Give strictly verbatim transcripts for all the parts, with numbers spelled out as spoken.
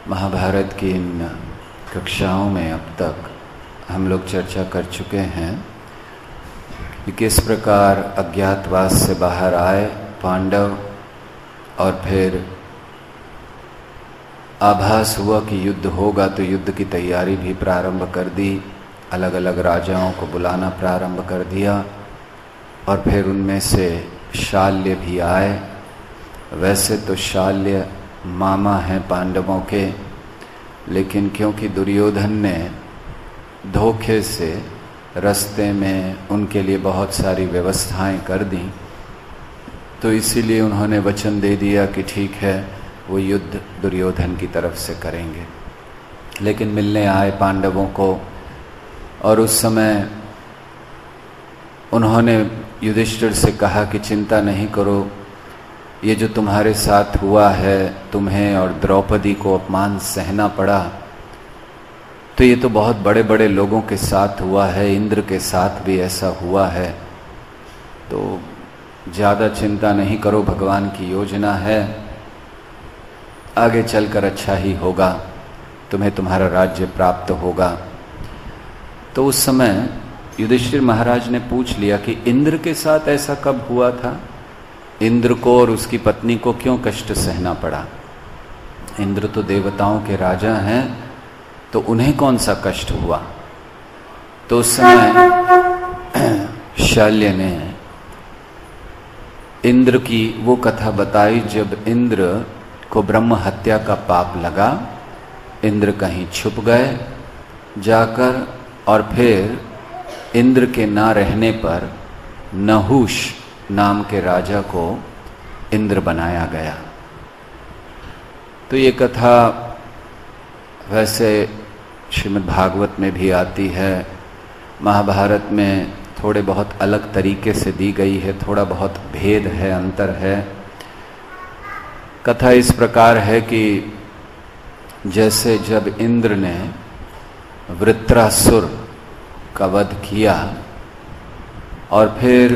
महाभारत की इन कक्षाओं में अब तक हम लोग चर्चा कर चुके हैं कि किस प्रकार अज्ञातवास से बाहर आए पांडव और फिर आभास हुआ कि युद्ध होगा तो युद्ध की तैयारी भी प्रारंभ कर दी, अलग अलग राजाओं को बुलाना प्रारंभ कर दिया और फिर उनमें से शाल्य भी आए। वैसे तो शाल्य मामा हैं पांडवों के, लेकिन क्योंकि दुर्योधन ने धोखे से रास्ते में उनके लिए बहुत सारी व्यवस्थाएं कर दी, तो इसीलिए उन्होंने वचन दे दिया कि ठीक है वो युद्ध दुर्योधन की तरफ से करेंगे। लेकिन मिलने आए पांडवों को और उस समय उन्होंने युधिष्ठिर से कहा कि चिंता नहीं करो, ये जो तुम्हारे साथ हुआ है, तुम्हें और द्रौपदी को अपमान सहना पड़ा, तो ये तो बहुत बड़े बड़े लोगों के साथ हुआ है, इंद्र के साथ भी ऐसा हुआ है, तो ज़्यादा चिंता नहीं करो, भगवान की योजना है, आगे चलकर अच्छा ही होगा, तुम्हें तुम्हारा राज्य प्राप्त होगा। तो उस समय युधिष्ठिर महाराज ने पूछ लिया कि इंद्र के साथ ऐसा कब हुआ था, इंद्र को और उसकी पत्नी को क्यों कष्ट सहना पड़ा? इंद्र तो देवताओं के राजा हैं, तो उन्हें कौन सा कष्ट हुआ? तो उस समय शाल्य ने इंद्र की वो कथा बताई जब इंद्र को ब्रह्म हत्या का पाप लगा, इंद्र कहीं छुप गए जाकर और फिर इंद्र के ना रहने पर नहुष नाम के राजा को इंद्र बनाया गया। तो ये कथा वैसे श्रीमद् भागवत में भी आती है, महाभारत में थोड़े बहुत अलग तरीके से दी गई है, थोड़ा बहुत भेद है, अंतर है। कथा इस प्रकार है कि जैसे जब इंद्र ने वृत्रासुर का वध किया और फिर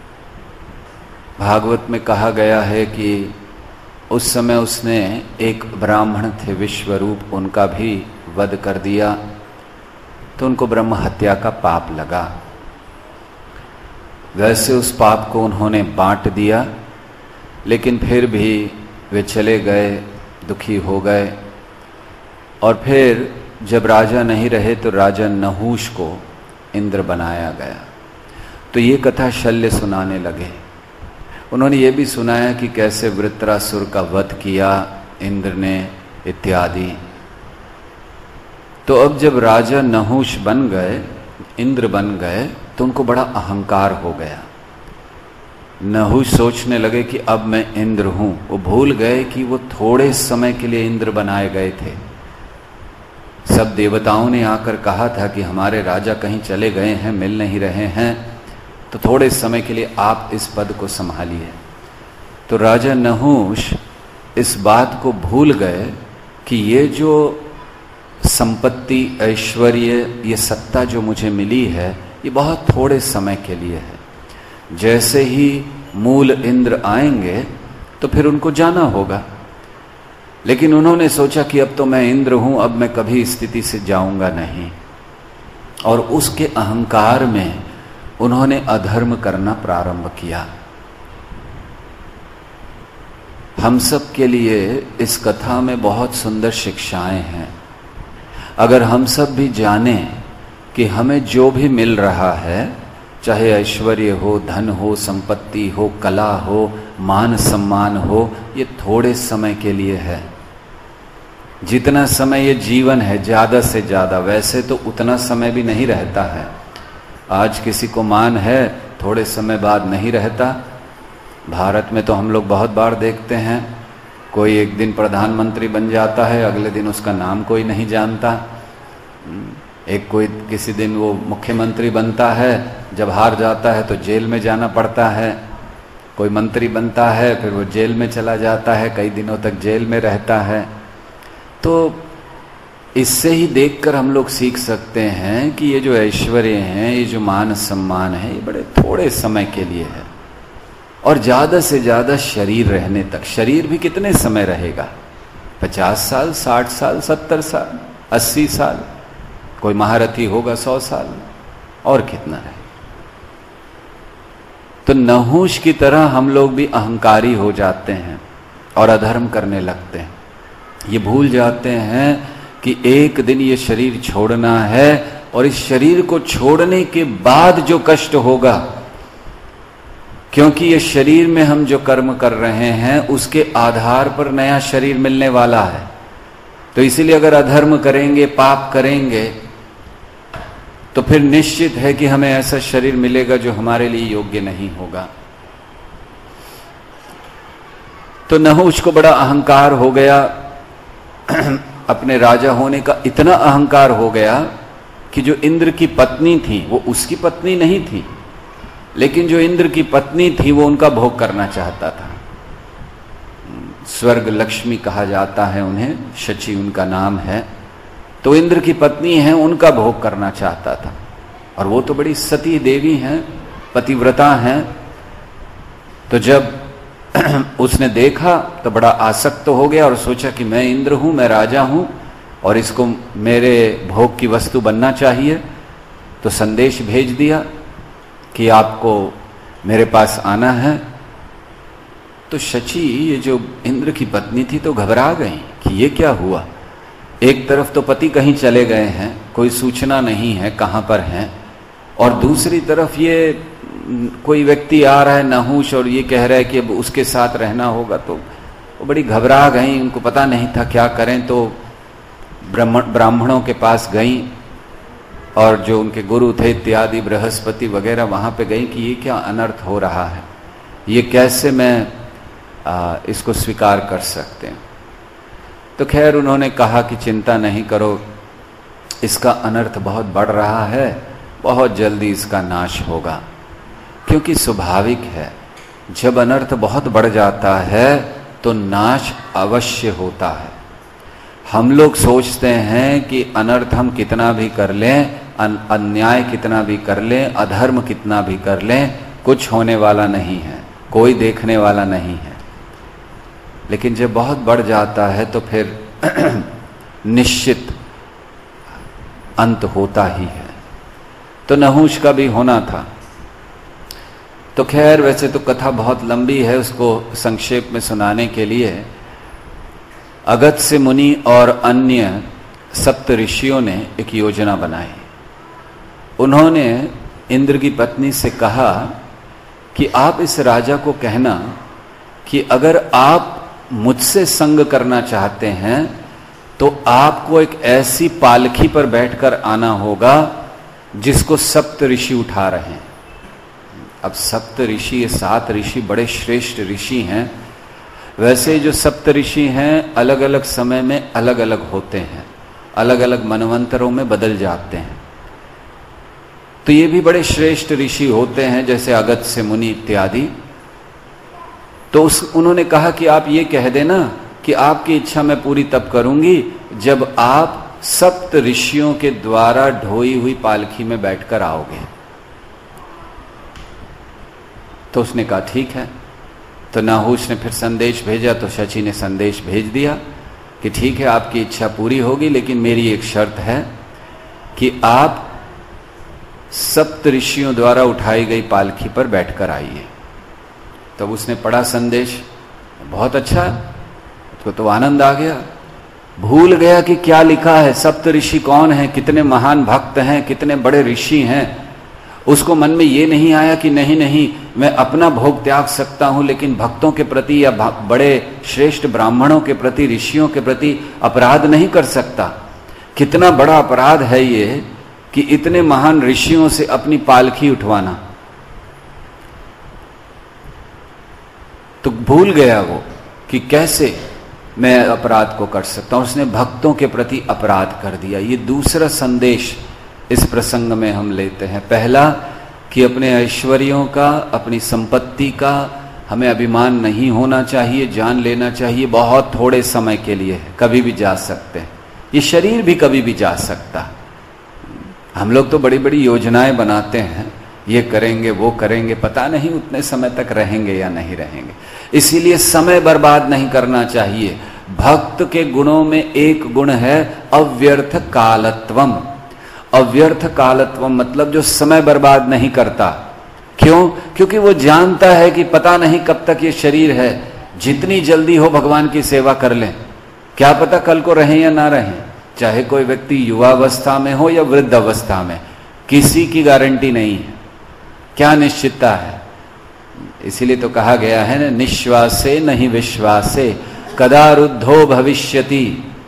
भागवत में कहा गया है कि उस समय उसने एक ब्राह्मण थे विश्वरूप, उनका भी वध कर दिया, तो उनको ब्रह्म हत्या का पाप लगा। वैसे उस पाप को उन्होंने बांट दिया, लेकिन फिर भी वे चले गए, दुखी हो गए और फिर जब राजा नहीं रहे तो राजा नहुष को इंद्र बनाया गया। तो ये कथा शल्य सुनाने लगे। उन्होंने ये भी सुनाया कि कैसे वृत्रासुर का वध किया इंद्र ने इत्यादि। तो अब जब राजा नहुष बन गए, इंद्र बन गए, तो उनको बड़ा अहंकार हो गया। नहुष सोचने लगे कि अब मैं इंद्र हूं। वो भूल गए कि वो थोड़े समय के लिए इंद्र बनाए गए थे। सब देवताओं ने आकर कहा था कि हमारे राजा कहीं चले गए हैं, मिल नहीं रहे हैं, तो थोड़े समय के लिए आप इस पद को संभालिए। तो राजा नहुष इस बात को भूल गए कि ये जो संपत्ति, ऐश्वर्य, ये सत्ता जो मुझे मिली है, ये बहुत थोड़े समय के लिए है। जैसे ही मूल इंद्र आएंगे तो फिर उनको जाना होगा। लेकिन उन्होंने सोचा कि अब तो मैं इंद्र हूं, अब मैं कभी स्थिति से जाऊंगा नहीं, और उसके अहंकार में उन्होंने अधर्म करना प्रारंभ किया। हम सब के लिए इस कथा में बहुत सुंदर शिक्षाएं हैं। अगर हम सब भी जाने कि हमें जो भी मिल रहा है, चाहे ऐश्वर्य हो, धन हो, संपत्ति हो, कला हो, मान सम्मान हो, ये थोड़े समय के लिए है। जितना समय ये जीवन है, ज्यादा से ज्यादा, वैसे तो उतना समय भी नहीं रहता है। आज किसी को मान है, थोड़े समय बाद नहीं रहता। भारत में तो हम लोग बहुत बार देखते हैं, कोई एक दिन प्रधानमंत्री बन जाता है, अगले दिन उसका नाम कोई नहीं जानता। एक कोई किसी दिन वो मुख्यमंत्री बनता है, जब हार जाता है तो जेल में जाना पड़ता है। कोई मंत्री बनता है, फिर वो जेल में चला जाता है, कई दिनों तक जेल में रहता है। तो इससे ही देखकर हम लोग सीख सकते हैं कि ये जो ऐश्वर्य है, ये जो मान सम्मान है, ये बड़े थोड़े समय के लिए है, और ज्यादा से ज्यादा शरीर रहने तक। शरीर भी कितने समय रहेगा? पचास साल, साठ साल, सत्तर साल, अस्सी साल, कोई महारथी होगा सौ साल, और कितना रहे। तो नहुष की तरह हम लोग भी अहंकारी हो जाते हैं और अधर्म करने लगते हैं। ये भूल जाते हैं कि एक दिन ये शरीर छोड़ना है, और इस शरीर को छोड़ने के बाद जो कष्ट होगा, क्योंकि ये शरीर में हम जो कर्म कर रहे हैं उसके आधार पर नया शरीर मिलने वाला है। तो इसीलिए अगर अधर्म करेंगे, पाप करेंगे, तो फिर निश्चित है कि हमें ऐसा शरीर मिलेगा जो हमारे लिए योग्य नहीं होगा। तो नहुष को बड़ा अहंकार हो गया, अपने राजा होने का इतना अहंकार हो गया कि जो इंद्र की पत्नी थी वो उसकी पत्नी नहीं थी, लेकिन जो इंद्र की पत्नी थी वो उनका भोग करना चाहता था। स्वर्ग लक्ष्मी कहा जाता है उन्हें, शची उनका नाम है। तो इंद्र की पत्नी है, उनका भोग करना चाहता था, और वो तो बड़ी सती देवी हैं, पतिव्रता हैं। तो जब उसने देखा तो बड़ा आसक्त हो गया और सोचा कि मैं इंद्र हूं, मैं राजा हूं, और इसको मेरे भोग की वस्तु बनना चाहिए। तो संदेश भेज दिया कि आपको मेरे पास आना है। तो शची, ये जो इंद्र की पत्नी थी, तो घबरा गई कि ये क्या हुआ। एक तरफ तो पति कहीं चले गए हैं, कोई सूचना नहीं है कहां पर हैं, और दूसरी तरफ ये कोई व्यक्ति आ रहा है नहुष और ये कह रहा है कि अब उसके साथ रहना होगा। तो वो बड़ी घबरा गई, उनको पता नहीं था क्या करें। तो ब्राह्मणों के पास गई, और जो उनके गुरु थे इत्यादि, बृहस्पति वगैरह, वहां पे गई कि ये क्या अनर्थ हो रहा है, ये कैसे मैं आ, इसको स्वीकार कर सकते हैं। तो खैर उन्होंने कहा कि चिंता नहीं करो, इसका अनर्थ बहुत बढ़ रहा है, बहुत जल्दी इसका नाश होगा। क्योंकि स्वाभाविक है, जब अनर्थ बहुत बढ़ जाता है तो नाश अवश्य होता है। हम लोग सोचते हैं कि अनर्थ हम कितना भी कर लें, अन्याय कितना भी कर लें, अधर्म कितना भी कर लें, कुछ होने वाला नहीं है, कोई देखने वाला नहीं है। लेकिन जब बहुत बढ़ जाता है तो फिर निश्चित अंत होता ही है। तो नहुष का भी होना था। तो खैर वैसे तो कथा बहुत लंबी है, उसको संक्षेप में सुनाने के लिए अगस्त्य मुनि और अन्य सप्त ऋषियों ने एक योजना बनाई। उन्होंने इंद्र की पत्नी से कहा कि आप इस राजा को कहना कि अगर आप मुझसे संग करना चाहते हैं तो आपको एक ऐसी पालकी पर बैठकर आना होगा जिसको सप्त ऋषि उठा रहे हैं। अब सप्त ऋषि, ये सात ऋषि बड़े श्रेष्ठ ऋषि हैं। वैसे जो सप्त ऋषि हैं अलग अलग समय में अलग अलग होते हैं, अलग अलग मनवंतरों में बदल जाते हैं। तो ये भी बड़े श्रेष्ठ ऋषि होते हैं, जैसे अगस्त्य मुनि इत्यादि। तो उस उन्होंने कहा कि आप ये कह देना कि आपकी इच्छा मैं पूरी तब करूंगी जब आप सप्त ऋषियों के द्वारा ढोई हुई पालकी में बैठकर आओगे। तो उसने कहा ठीक है। तो नहुष ने फिर संदेश भेजा, तो शची ने संदेश भेज दिया कि ठीक है, आपकी इच्छा पूरी होगी, लेकिन मेरी एक शर्त है कि आप सप्त ऋषियों द्वारा उठाई गई पालकी पर बैठकर आइए। तब उसने पढ़ा संदेश, बहुत अच्छा, उसको तो आनंद आ गया, भूल गया कि क्या लिखा है, सप्त ऋषि कौन है, कितने महान भक्त हैं, कितने बड़े ऋषि हैं। उसको मन में ये नहीं आया कि नहीं नहीं मैं अपना भोग त्याग सकता हूं, लेकिन भक्तों के प्रति या बड़े श्रेष्ठ ब्राह्मणों के प्रति, ऋषियों के प्रति अपराध नहीं कर सकता। कितना बड़ा अपराध है ये कि इतने महान ऋषियों से अपनी पालकी उठवाना। तो भूल गया वो कि कैसे मैं अपराध को कर सकता हूं। उसने भक्तों के प्रति अपराध कर दिया। ये दूसरा संदेश इस प्रसंग में हम लेते हैं। पहला कि अपने ऐश्वर्यों का, अपनी संपत्ति का हमें अभिमान नहीं होना चाहिए, जान लेना चाहिए बहुत थोड़े समय के लिए है, कभी भी जा सकते हैं। ये शरीर भी कभी भी जा सकता है। हम लोग तो बड़ी बड़ी योजनाएं बनाते हैं, ये करेंगे वो करेंगे, पता नहीं उतने समय तक रहेंगे या नहीं रहेंगे। इसीलिए समय बर्बाद नहीं करना चाहिए। भक्त के गुणों में एक गुण है अव्यर्थ कालत्वम। अव्यर्थ कालत्वम मतलब जो समय बर्बाद नहीं करता। क्यों? क्योंकि वो जानता है कि पता नहीं कब तक ये शरीर है, जितनी जल्दी हो भगवान की सेवा कर लें, क्या पता कल को रहें या ना रहें। चाहे कोई व्यक्ति युवावस्था में हो या वृद्ध अवस्था में, किसी की गारंटी नहीं है, क्या निश्चितता है। इसीलिए तो कहा गया है ना, निश्वासे नहीं विश्वासे कदा रुद्धो भविष्यति।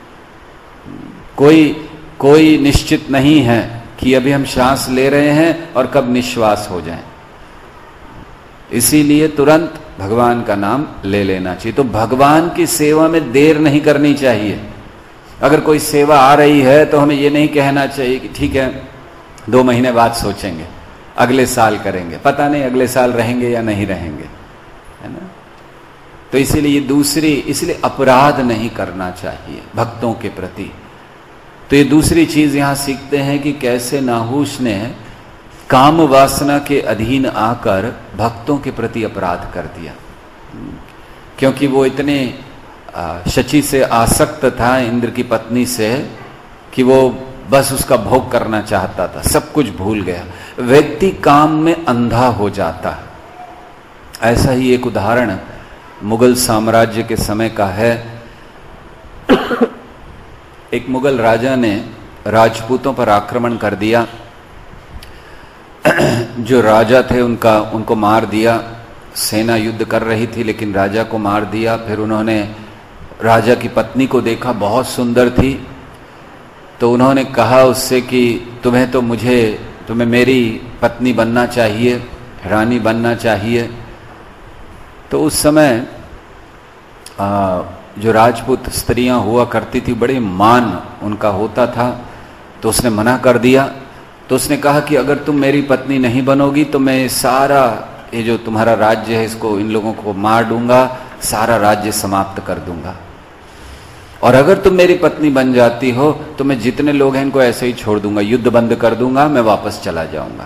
कोई कोई निश्चित नहीं है कि अभी हम श्वास ले रहे हैं और कब निश्वास हो जाए। इसीलिए तुरंत भगवान का नाम ले लेना चाहिए। तो भगवान की सेवा में देर नहीं करनी चाहिए। अगर कोई सेवा आ रही है तो हमें ये नहीं कहना चाहिए कि ठीक है दो महीने बाद सोचेंगे, अगले साल करेंगे, पता नहीं अगले साल रहेंगे या नहीं रहेंगे, है ना। तो इसीलिए दूसरी, इसलिए अपराध नहीं करना चाहिए भक्तों के प्रति। तो ये दूसरी चीज यहां सीखते हैं कि कैसे नाहुष ने काम वासना के अधीन आकर भक्तों के प्रति अपराध कर दिया, क्योंकि वो इतने शची से आसक्त था इंद्र की पत्नी से कि वो बस उसका भोग करना चाहता था, सब कुछ भूल गया। व्यक्ति काम में अंधा हो जाता है। ऐसा ही एक उदाहरण मुगल साम्राज्य के समय का है। एक मुगल राजा ने राजपूतों पर आक्रमण कर दिया। जो राजा थे उनका उनको मार दिया। सेना युद्ध कर रही थी लेकिन राजा को मार दिया। फिर उन्होंने राजा की पत्नी को देखा, बहुत सुंदर थी, तो उन्होंने कहा उससे कि तुम्हें तो मुझे तुम्हें मेरी पत्नी बनना चाहिए, रानी बनना चाहिए। तो उस समय आ, जो राजपूत स्त्रियां हुआ करती थी, बड़े मान उनका होता था, तो उसने मना कर दिया। तो उसने कहा कि अगर तुम मेरी पत्नी नहीं बनोगी तो मैं सारा ये जो तुम्हारा राज्य है इसको, इन लोगों को मार दूंगा, सारा राज्य समाप्त कर दूंगा। और अगर तुम मेरी पत्नी बन जाती हो तो मैं जितने लोग हैं इनको ऐसे ही छोड़ दूंगा, युद्ध बंद कर दूंगा, मैं वापस चला जाऊंगा।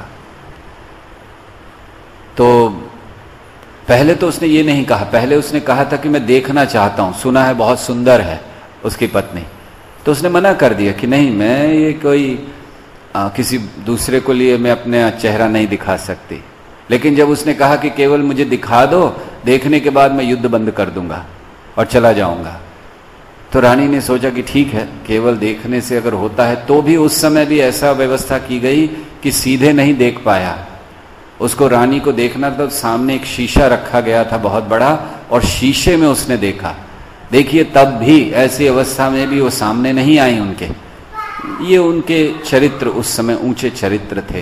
तो पहले तो उसने ये नहीं कहा, पहले उसने कहा था कि मैं देखना चाहता हूं, सुना है बहुत सुंदर है उसकी पत्नी। तो उसने मना कर दिया कि नहीं, मैं ये कोई आ, किसी दूसरे को लिए मैं अपने चेहरा नहीं दिखा सकती। लेकिन जब उसने कहा कि केवल मुझे दिखा दो, देखने के बाद मैं युद्ध बंद कर दूंगा और चला जाऊंगा, तो रानी ने सोचा कि ठीक है, केवल देखने से अगर होता है तो भी उस समय भी ऐसा व्यवस्था की गई कि सीधे नहीं देख पाया। उसको रानी को देखना तो सामने एक शीशा रखा गया था बहुत बड़ा, और शीशे में उसने देखा। देखिए तब भी ऐसी अवस्था में भी वो सामने नहीं आई उनके। ये उनके चरित्र उस समय ऊंचे चरित्र थे,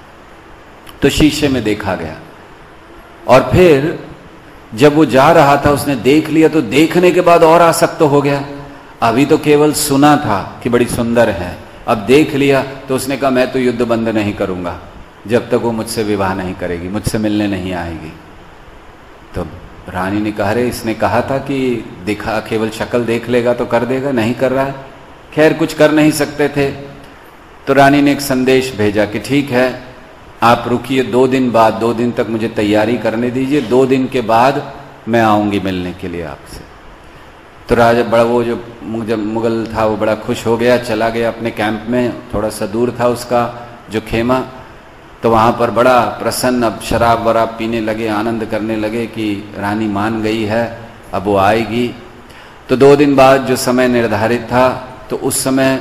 तो शीशे में देखा गया। और फिर जब वो जा रहा था उसने देख लिया, तो देखने के बाद और आसक्त हो गया। अभी तो केवल सुना था कि बड़ी सुंदर है, अब देख लिया तो उसने कहा मैं तो युद्ध बंद नहीं करूंगा जब तक वो मुझसे विवाह नहीं करेगी, मुझसे मिलने नहीं आएगी। तो रानी ने कहा, रे इसने कहा था कि दिखा, केवल शक्ल देख लेगा तो कर देगा, नहीं कर रहा है। खैर कुछ कर नहीं सकते थे। तो रानी ने एक संदेश भेजा कि ठीक है आप रुकिए, दो दिन बाद, दो दिन तक मुझे तैयारी करने दीजिए, दो दिन के बाद मैं आऊंगी मिलने के लिए आपसे। तो राजा बड़ा, वो जो मुगल था वो बड़ा खुश हो गया, चला गया अपने कैंप में। थोड़ा सा दूर था उसका जो खेमा, तो वहां पर बड़ा प्रसन्न, अब शराब वराब पीने लगे, आनंद करने लगे कि रानी मान गई है, अब वो आएगी। तो दो दिन बाद जो समय निर्धारित था, तो उस समय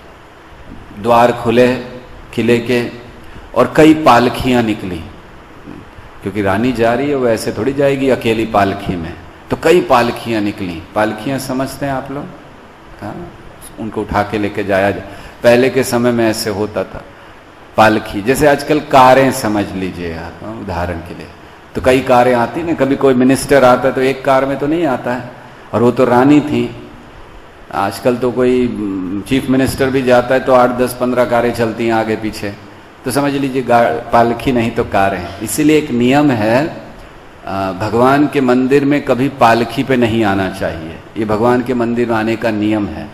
द्वार खुले किले के और कई पालखियां निकली, क्योंकि रानी जा रही है, वो ऐसे थोड़ी जाएगी अकेली पालखी में। तो कई पालखियां निकली। पालखियां समझते हैं आप लोग? हाँ, उनको उठा के लेके जाया जाए। पहले के समय में ऐसे होता था, पालखी जैसे आजकल कारें समझ लीजिए आप, उदाहरण के लिए। तो कई कारें आती ना, कभी कोई मिनिस्टर आता है तो एक कार में तो नहीं आता है, और वो तो रानी थी। आजकल तो कोई चीफ मिनिस्टर भी जाता है तो आठ दस पंद्रह कारें चलती हैं आगे पीछे। तो समझ लीजिए पालकी नहीं तो कारें। इसीलिए एक नियम है, भगवान के मंदिर में कभी पालकी पे नहीं आना चाहिए। ये भगवान के मंदिर में आने का नियम है।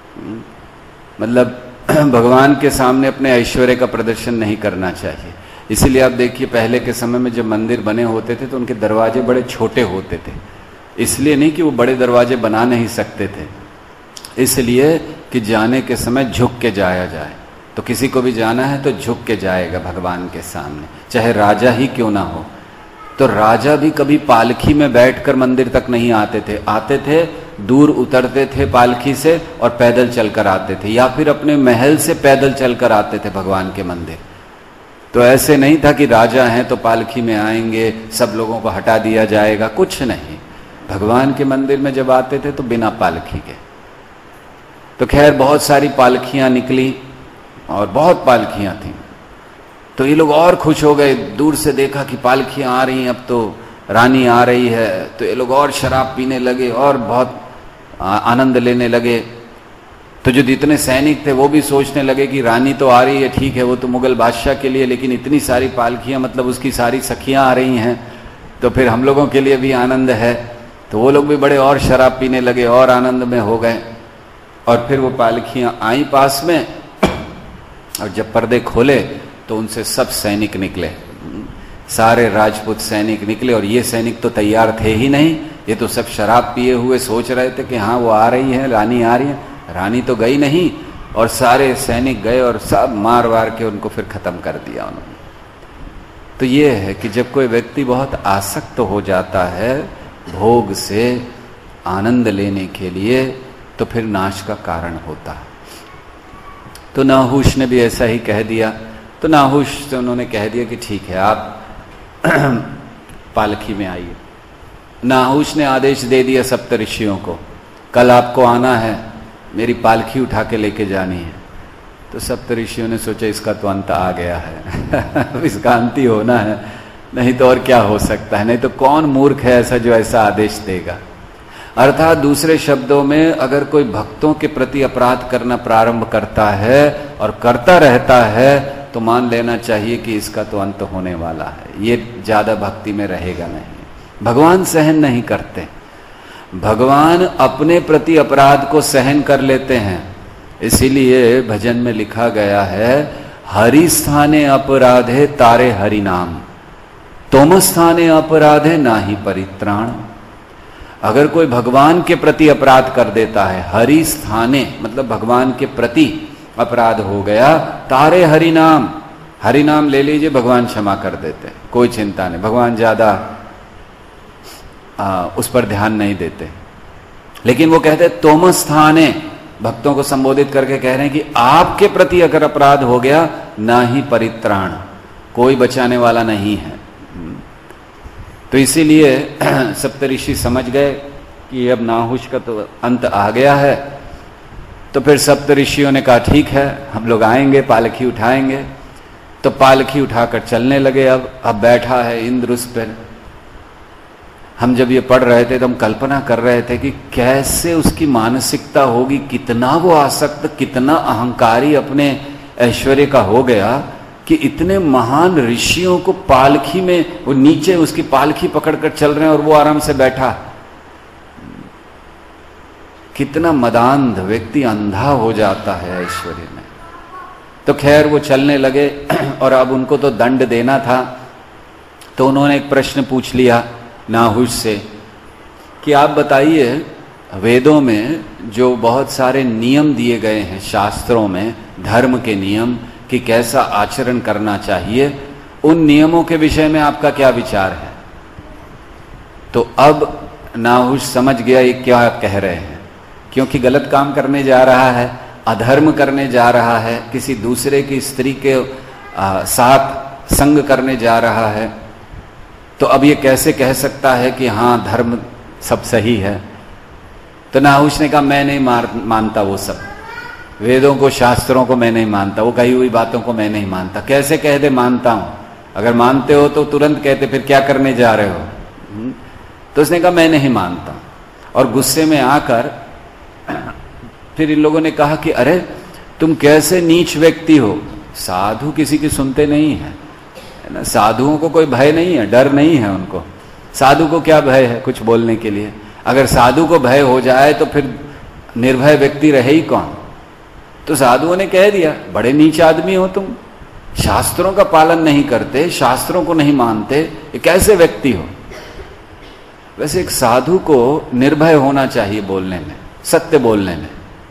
मतलब भगवान के सामने अपने ऐश्वर्य का प्रदर्शन नहीं करना चाहिए। इसीलिए आप देखिए पहले के समय में जब मंदिर बने होते थे तो उनके दरवाजे बड़े छोटे होते थे, इसलिए नहीं कि वो बड़े दरवाजे बना नहीं सकते थे, इसलिए कि जाने के समय झुक के जाया जाए। तो किसी को भी जाना है तो झुक के जाएगा भगवान के सामने, चाहे राजा ही क्यों ना हो। तो राजा भी कभी पालकी में बैठकर मंदिर तक नहीं आते थे, आते थे दूर उतरते थे पालकी से और पैदल चलकर आते थे, या फिर अपने महल से पैदल चलकर आते थे भगवान के मंदिर। तो ऐसे नहीं था कि राजा हैं तो पालकी में आएंगे, सब लोगों को हटा दिया जाएगा, कुछ नहीं। भगवान के मंदिर में जब आते थे तो बिना पालकी के। तो खैर बहुत सारी पालकियां निकली और बहुत पालकियां थीं। तो ये लोग और खुश हो गए, दूर से देखा कि पालकियां आ रही हैं, अब तो रानी आ रही है। तो ये लोग और शराब पीने लगे और बहुत आनंद लेने लगे। तो जो जितने सैनिक थे वो भी सोचने लगे कि रानी तो आ रही है, ठीक है, वो तो मुगल बादशाह के लिए, लेकिन इतनी सारी पालकियां, मतलब उसकी सारी सखियां आ रही हैं, तो फिर हम लोगों के लिए भी आनंद है। तो वो लोग भी बड़े और शराब पीने लगे और आनंद में हो गए। और फिर वो पालकियां आई पास में, और जब पर्दे खोले तो उनसे सब सैनिक निकले, सारे राजपूत सैनिक निकले। और ये सैनिक तो तैयार थे ही नहीं, ये तो सब शराब पिए हुए सोच रहे थे कि हाँ वो आ रही है, रानी आ रही है। रानी तो गई नहीं, और सारे सैनिक गए और सब मार वार के उनको फिर खत्म कर दिया उन्होंने। तो ये है कि जब कोई व्यक्ति बहुत आसक्त हो जाता है भोग से आनंद लेने के लिए, तो फिर नाश का कारण होता है। तो नाहुश ने भी ऐसा ही कह दिया। तो नाहुश से उन्होंने कह दिया कि ठीक है, आप पालकी में आइए। नाहुश ने आदेश दे दिया सप्तऋषियों को, कल आपको आना है, मेरी पालकी उठा के लेके जानी है। तो सप्तऋषियों ने सोचा इसका तो अंत आ गया है इसका अंत ही होना है, नहीं तो और क्या हो सकता है, नहीं तो कौन मूर्ख है ऐसा जो ऐसा आदेश देगा। अर्थात दूसरे शब्दों में, अगर कोई भक्तों के प्रति अपराध करना प्रारंभ करता है और करता रहता है, तो मान लेना चाहिए कि इसका तो अंत होने वाला है, ये ज्यादा भक्ति में रहेगा नहीं। भगवान सहन नहीं करते, भगवान अपने प्रति अपराध को सहन कर लेते हैं। इसीलिए भजन में लिखा गया है, हरि स्थाने अपराधे तारे हरि नाम, तुम स्थाने अपराधे नाही परित्राण। अगर कोई भगवान के प्रति अपराध कर देता है, हरि स्थाने मतलब भगवान के प्रति अपराध हो गया, तारे हरि नाम, हरि नाम ले लीजिए, भगवान क्षमा कर देते, कोई चिंता नहीं, भगवान ज्यादा आ, उस पर ध्यान नहीं देते। लेकिन वो कहते तुम स्थाने, भक्तों को संबोधित करके कह रहे हैं कि आपके प्रति अगर अपराध हो गया, ना ही परित्राण, कोई बचाने वाला नहीं है। तो इसीलिए सप्तऋषि समझ गए कि अब नाहुश का तो अंत आ गया है। तो फिर सप्तऋषियों ने कहा ठीक है, हम लोग आएंगे, पालकी उठाएंगे। तो पालकी उठाकर चलने लगे। अब अब बैठा है इंद्र उस पर। हम जब ये पढ़ रहे थे तो हम कल्पना कर रहे थे कि कैसे उसकी मानसिकता होगी, कितना वो आसक्त, कितना अहंकारी अपने ऐश्वर्य का हो गया कि इतने महान ऋषियों को पालकी में, वो नीचे उसकी पालकी पकड़कर चल रहे हैं और वो आराम से बैठा। कितना मदांध व्यक्ति अंधा हो जाता है ऐश्वर्य में। तो खैर वो चलने लगे और अब उनको तो दंड देना था। तो उन्होंने एक प्रश्न पूछ लिया नाहुश से कि आप बताइए, वेदों में जो बहुत सारे नियम दिए गए हैं, शास्त्रों में धर्म के नियम कि कैसा आचरण करना चाहिए, उन नियमों के विषय में आपका क्या विचार है? तो अब नाहुश समझ गया ये क्या कह रहे हैं, क्योंकि गलत काम करने जा रहा है, अधर्म करने जा रहा है, किसी दूसरे की स्त्री के आ, साथ संग करने जा रहा है। तो अब ये कैसे कह सकता है कि हाँ धर्म सब सही है? तो नाहुश ने कहा मैं नहीं मार, मानता वो सब, वेदों को, शास्त्रों को मैं नहीं मानता, वो कही हुई बातों को मैं नहीं मानता। कैसे कह दे मानता हूं? अगर मानते हो तो तुरंत कहते फिर क्या करने जा रहे हो। तो उसने कहा मैं नहीं मानता। और गुस्से में आकर फिर इन लोगों ने कहा कि अरे तुम कैसे नीच व्यक्ति हो, साधु किसी की सुनते नहीं है, है ना? साधुओं को कोई भय नहीं है, डर नहीं है उनको। साधु को क्या भय है कुछ बोलने के लिए? अगर साधु को भय हो जाए तो फिर निर्भय व्यक्ति रहे ही कौन? तो साधुओं ने कह दिया बड़े नीच आदमी हो तुम, शास्त्रों का पालन नहीं करते, शास्त्रों को नहीं मानते, ये कैसे व्यक्ति हो? वैसे एक साधु को निर्भय होना चाहिए बोलने में, सत्य बोलने में।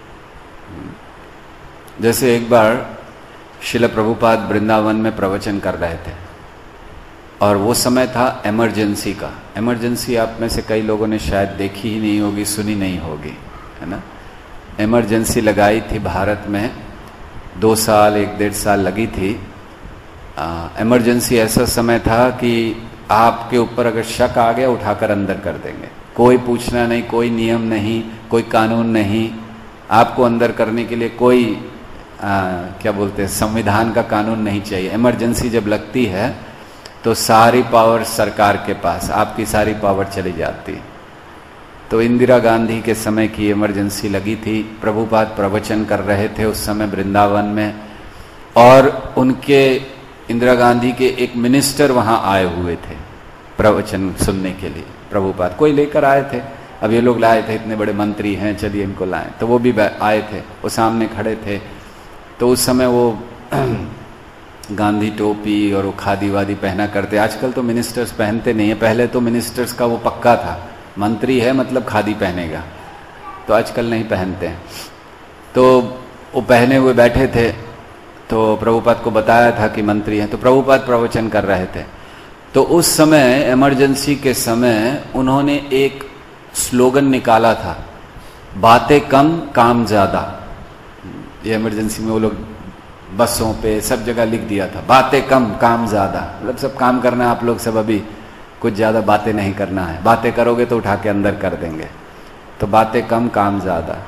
जैसे एक बार श्रील प्रभुपाद वृंदावन में प्रवचन कर रहे थे और वो समय था इमरजेंसी का। इमरजेंसी आप में से कई लोगों ने शायद देखी ही नहीं होगी, सुनी नहीं होगी, है ना। इमरजेंसी लगाई थी भारत में, दो साल एक डेढ़ साल लगी थी। इमरजेंसी ऐसा समय था कि आपके ऊपर अगर शक आ गया उठाकर अंदर कर देंगे, कोई पूछना नहीं, कोई नियम नहीं, कोई कानून नहीं, आपको अंदर करने के लिए कोई आ, क्या बोलते हैं संविधान का कानून नहीं चाहिए। इमरजेंसी जब लगती है तो सारी पावर सरकार के पास, आपकी सारी पावर चली जाती। तो इंदिरा गांधी के समय की इमरजेंसी लगी थी। प्रभुपाद प्रवचन कर रहे थे उस समय वृंदावन में, और उनके इंदिरा गांधी के एक मिनिस्टर वहां आए हुए थे प्रवचन सुनने के लिए। प्रभुपाद कोई लेकर आए थे, अब ये लोग लाए थे, इतने बड़े मंत्री हैं, चलिए इनको लाएं। तो वो भी आए थे, वो सामने खड़े थे। तो उस समय वो गांधी टोपी और वो खादी वादी पहना करते। आजकल तो मिनिस्टर्स पहनते नहीं है, पहले तो मिनिस्टर्स का वो पक्का था, मंत्री है मतलब खादी पहनेगा, तो आजकल नहीं पहनते हैं। तो वो पहने हुए बैठे थे, तो प्रभुपाद को बताया था कि मंत्री हैं। तो प्रभुपाद प्रवचन कर रहे थे। तो उस समय इमरजेंसी के समय उन्होंने एक स्लोगन निकाला था, बातें कम काम ज्यादा। ये इमरजेंसी में वो लोग बसों पे सब जगह लिख दिया था, बातें कम काम ज्यादा, मतलब सब काम करना है आप लोग सब, अभी कुछ ज्यादा बातें नहीं करना है, बातें करोगे तो उठा के अंदर कर देंगे, तो बातें कम काम ज्यादा।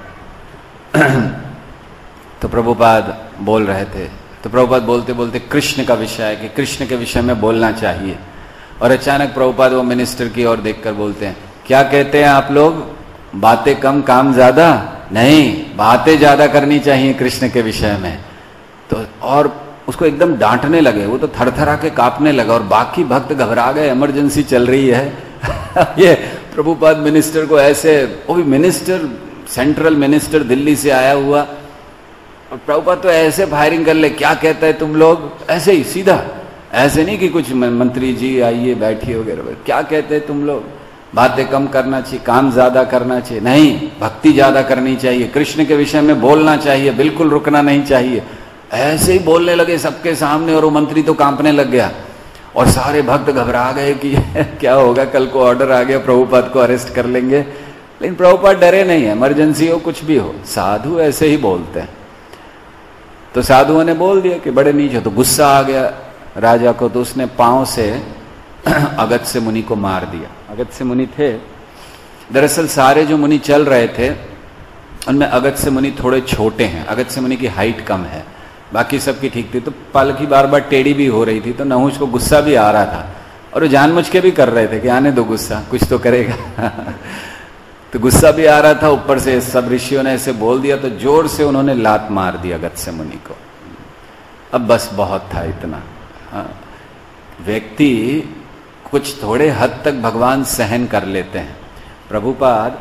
तो प्रभुपाद बोल रहे थे, तो प्रभुपाद बोलते बोलते कृष्ण का विषय है कि कृष्ण के विषय में बोलना चाहिए। और अचानक प्रभुपाद वो मिनिस्टर की ओर देखकर बोलते हैं, क्या कहते हैं आप लोग, बातें कम काम ज्यादा? नहीं, बातें ज्यादा करनी चाहिए कृष्ण के विषय में। तो और उसको एकदम डांटने लगे, वो तो थरथरा के कांपने लगा और बाकी भक्त घबरा गए, इमरजेंसी चल रही है। ये प्रभुपाद मिनिस्टर को ऐसे, वो भी मिनिस्टर, सेंट्रल मिनिस्टर दिल्ली से आया हुआ, और प्रभुपाद तो ऐसे फायरिंग कर ले, क्या कहता है तुम लोग, ऐसे ही सीधा, ऐसे नहीं कि कुछ मंत्री जी आइए बैठिए वगैरह, क्या कहते हैं तुम लोग, बातें कम करना चाहिए, काम ज्यादा करना चाहिए, नहीं भक्ति ज्यादा करनी चाहिए, कृष्ण के विषय में बोलना चाहिए, बिल्कुल रुकना नहीं चाहिए। ऐसे ही बोलने लगे सबके सामने, और वो मंत्री तो कांपने लग गया और सारे भक्त घबरा गए कि क्या होगा, कल को ऑर्डर आ गया प्रभुपाद को अरेस्ट कर लेंगे। लेकिन प्रभुपाद डरे नहीं है, इमरजेंसी हो कुछ भी हो, साधु ऐसे ही बोलते हैं। तो साधुओं ने बोल दिया कि बड़े नीच हो, तो गुस्सा आ गया राजा को, तो उसने पांव से अगस्त्य मुनि को मार दिया। अगस्त्य मुनि थे, दरअसल सारे जो मुनि चल रहे थे उनमें अगस्त्य मुनि थोड़े छोटे हैं, अगस्त्य मुनि की हाइट कम है, बाकी सबकी ठीक थी। तो पालकी बार बार टेढ़ी भी हो रही थी, तो नहुष को गुस्सा भी आ रहा था, और वो जानबूझ के भी कर रहे थे कि आने दो गुस्सा, कुछ तो करेगा। तो गुस्सा भी आ रहा था, ऊपर से सब ऋषियों ने ऐसे बोल दिया, तो जोर से उन्होंने लात मार दी अगस्त्य मुनि को। अब बस बहुत था इतना। हाँ, व्यक्ति कुछ थोड़े हद तक भगवान सहन कर लेते हैं। प्रभुपाद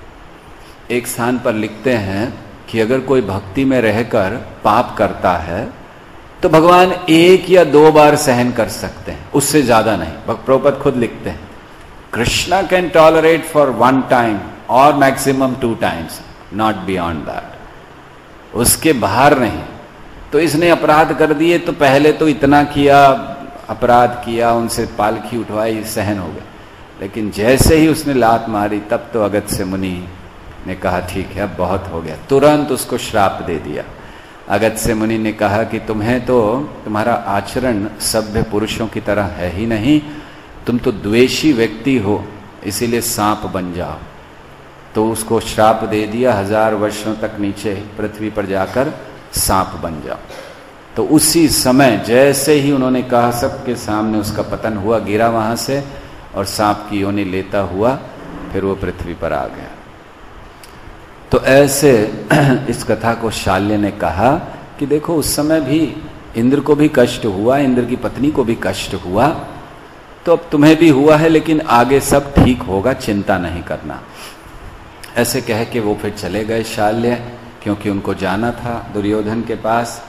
एक स्थान पर लिखते हैं कि अगर कोई भक्ति में रहकर पाप करता है तो भगवान एक या दो बार सहन कर सकते हैं, उससे ज्यादा नहीं। प्रभुपाद खुद लिखते हैं, Krishna can tolerate for one time और maximum two times, not beyond that, उसके बाहर नहीं। तो इसने अपराध कर दिए, तो पहले तो इतना किया, अपराध किया, उनसे पालकी उठवाई, सहन हो गए, लेकिन जैसे ही उसने लात मारी तब तो अगस्त्य मुनि ने कहा ठीक है अब बहुत हो गया, तुरंत उसको श्राप दे दिया। अगस्त्य मुनि ने कहा कि तुम्हें तो, तुम्हारा आचरण सभ्य पुरुषों की तरह है ही नहीं, तुम तो द्वेषी व्यक्ति हो, इसीलिए सांप बन जाओ। तो उसको श्राप दे दिया, हजार वर्षों तक नीचे पृथ्वी पर जाकर सांप बन जाओ। तो उसी समय जैसे ही उन्होंने कहा, सबके सामने उसका पतन हुआ, गिरा वहां से, और सांप की योनि लेता हुआ फिर वो पृथ्वी पर आ गया। तो ऐसे इस कथा को शाल्य ने कहा कि देखो उस समय भी इंद्र को भी कष्ट हुआ, इंद्र की पत्नी को भी कष्ट हुआ, तो अब तुम्हें भी हुआ है, लेकिन आगे सब ठीक होगा, चिंता नहीं करना। ऐसे कह के वो फिर चले गए शाल्य, क्योंकि उनको जाना था दुर्योधन के पास।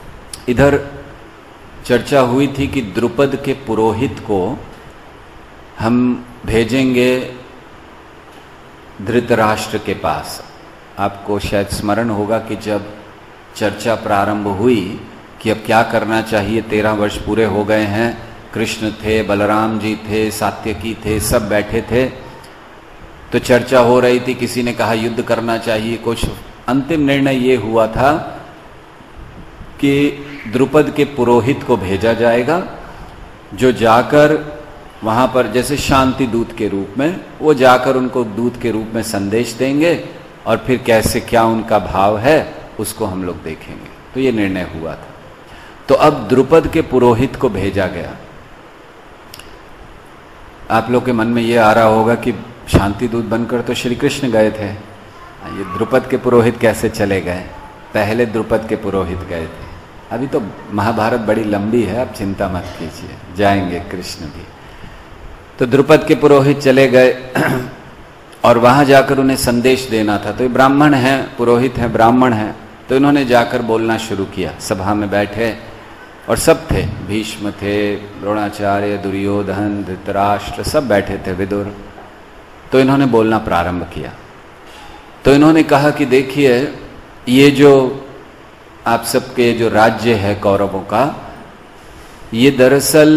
इधर चर्चा हुई थी कि द्रुपद के पुरोहित को हम भेजेंगे धृतराष्ट्र के पास। आपको शायद स्मरण होगा कि जब चर्चा प्रारंभ हुई कि अब क्या करना चाहिए, तेरह वर्ष पूरे हो गए हैं, कृष्ण थे, बलराम जी थे, सात्यकी थे, सब बैठे थे, तो चर्चा हो रही थी। किसी ने कहा युद्ध करना चाहिए, कुछ अंतिम निर्णय ये हुआ था कि द्रुपद के पुरोहित को भेजा जाएगा, जो जाकर वहां पर जैसे शांति दूत के रूप में, वो जाकर उनको दूत के रूप में संदेश देंगे और फिर कैसे क्या उनका भाव है उसको हम लोग देखेंगे। तो ये निर्णय हुआ था। तो अब द्रुपद के पुरोहित को भेजा गया। आप लोग के मन में ये आ रहा होगा कि शांति दूत बनकर तो श्री कृष्ण गए थे, ये द्रुपद के पुरोहित कैसे चले गए? पहले द्रुपद के पुरोहित गए थे। अभी तो महाभारत बड़ी लंबी है, आप चिंता मत कीजिए, जाएंगे कृष्ण भी। तो द्रुपद के पुरोहित चले गए और वहां जाकर उन्हें संदेश देना था। तो ये ब्राह्मण हैं, पुरोहित हैं, ब्राह्मण हैं, तो इन्होंने जाकर बोलना शुरू किया। सभा में बैठे और सब थे, भीष्म थे, द्रोणाचार्य, दुर्योधन, धृतराष्ट्र, सब बैठे थे, विदुर। तो इन्होंने बोलना प्रारंभ किया। तो इन्होंने कहा कि देखिए, ये जो आप सबके जो राज्य है कौरवों का, ये दरअसल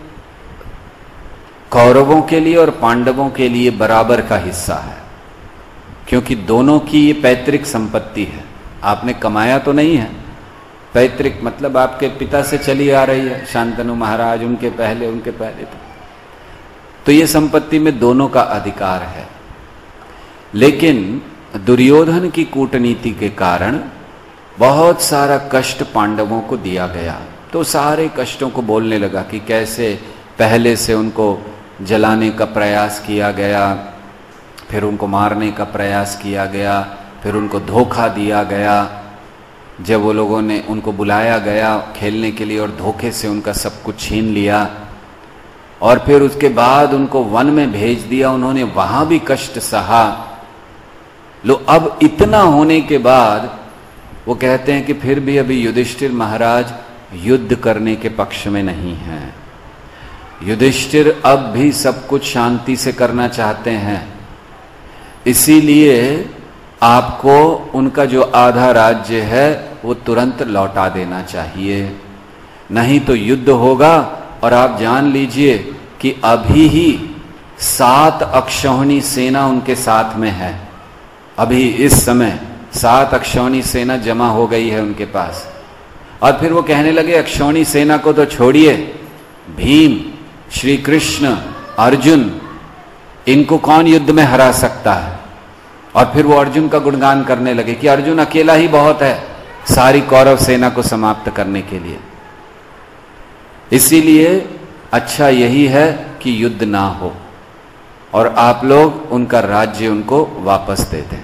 कौरवों के लिए और पांडवों के लिए बराबर का हिस्सा है, क्योंकि दोनों की ये पैतृक संपत्ति है। आपने कमाया तो नहीं है, पैतृक मतलब आपके पिता से चली आ रही है, शांतनु महाराज उनके पहले उनके पहले थे। तो ये संपत्ति में दोनों का अधिकार है। लेकिन दुर्योधन की कूटनीति के कारण बहुत सारा कष्ट पांडवों को दिया गया। तो सारे कष्टों को बोलने लगा कि कैसे पहले से उनको जलाने का प्रयास किया गया, फिर उनको मारने का प्रयास किया गया, फिर उनको धोखा दिया गया। जब वो लोगों ने उनको बुलाया गया खेलने के लिए और धोखे से उनका सब कुछ छीन लिया, और फिर उसके बाद उनको वन में भेज दिया, उन्होंने वहां भी कष्ट सहा। लो अब इतना होने के बाद वो कहते हैं कि फिर भी अभी युधिष्ठिर महाराज युद्ध करने के पक्ष में नहीं हैं। युधिष्ठिर अब भी सब कुछ शांति से करना चाहते हैं, इसीलिए आपको उनका जो आधा राज्य है वो तुरंत लौटा देना चाहिए, नहीं तो युद्ध होगा। और आप जान लीजिए कि अभी ही सात अक्षौहिणी सेना उनके साथ में है। अभी इस समय सात अक्षौहिणी सेना जमा हो गई है उनके पास। और फिर वो कहने लगे अक्षौहिणी सेना को तो छोड़िए, भीम, श्री कृष्ण, अर्जुन, इनको कौन युद्ध में हरा सकता है? और फिर वो अर्जुन का गुणगान करने लगे कि अर्जुन अकेला ही बहुत है सारी कौरव सेना को समाप्त करने के लिए। इसीलिए अच्छा यही है कि युद्ध ना हो और आप लोग उनका राज्य उनको वापस दे दें।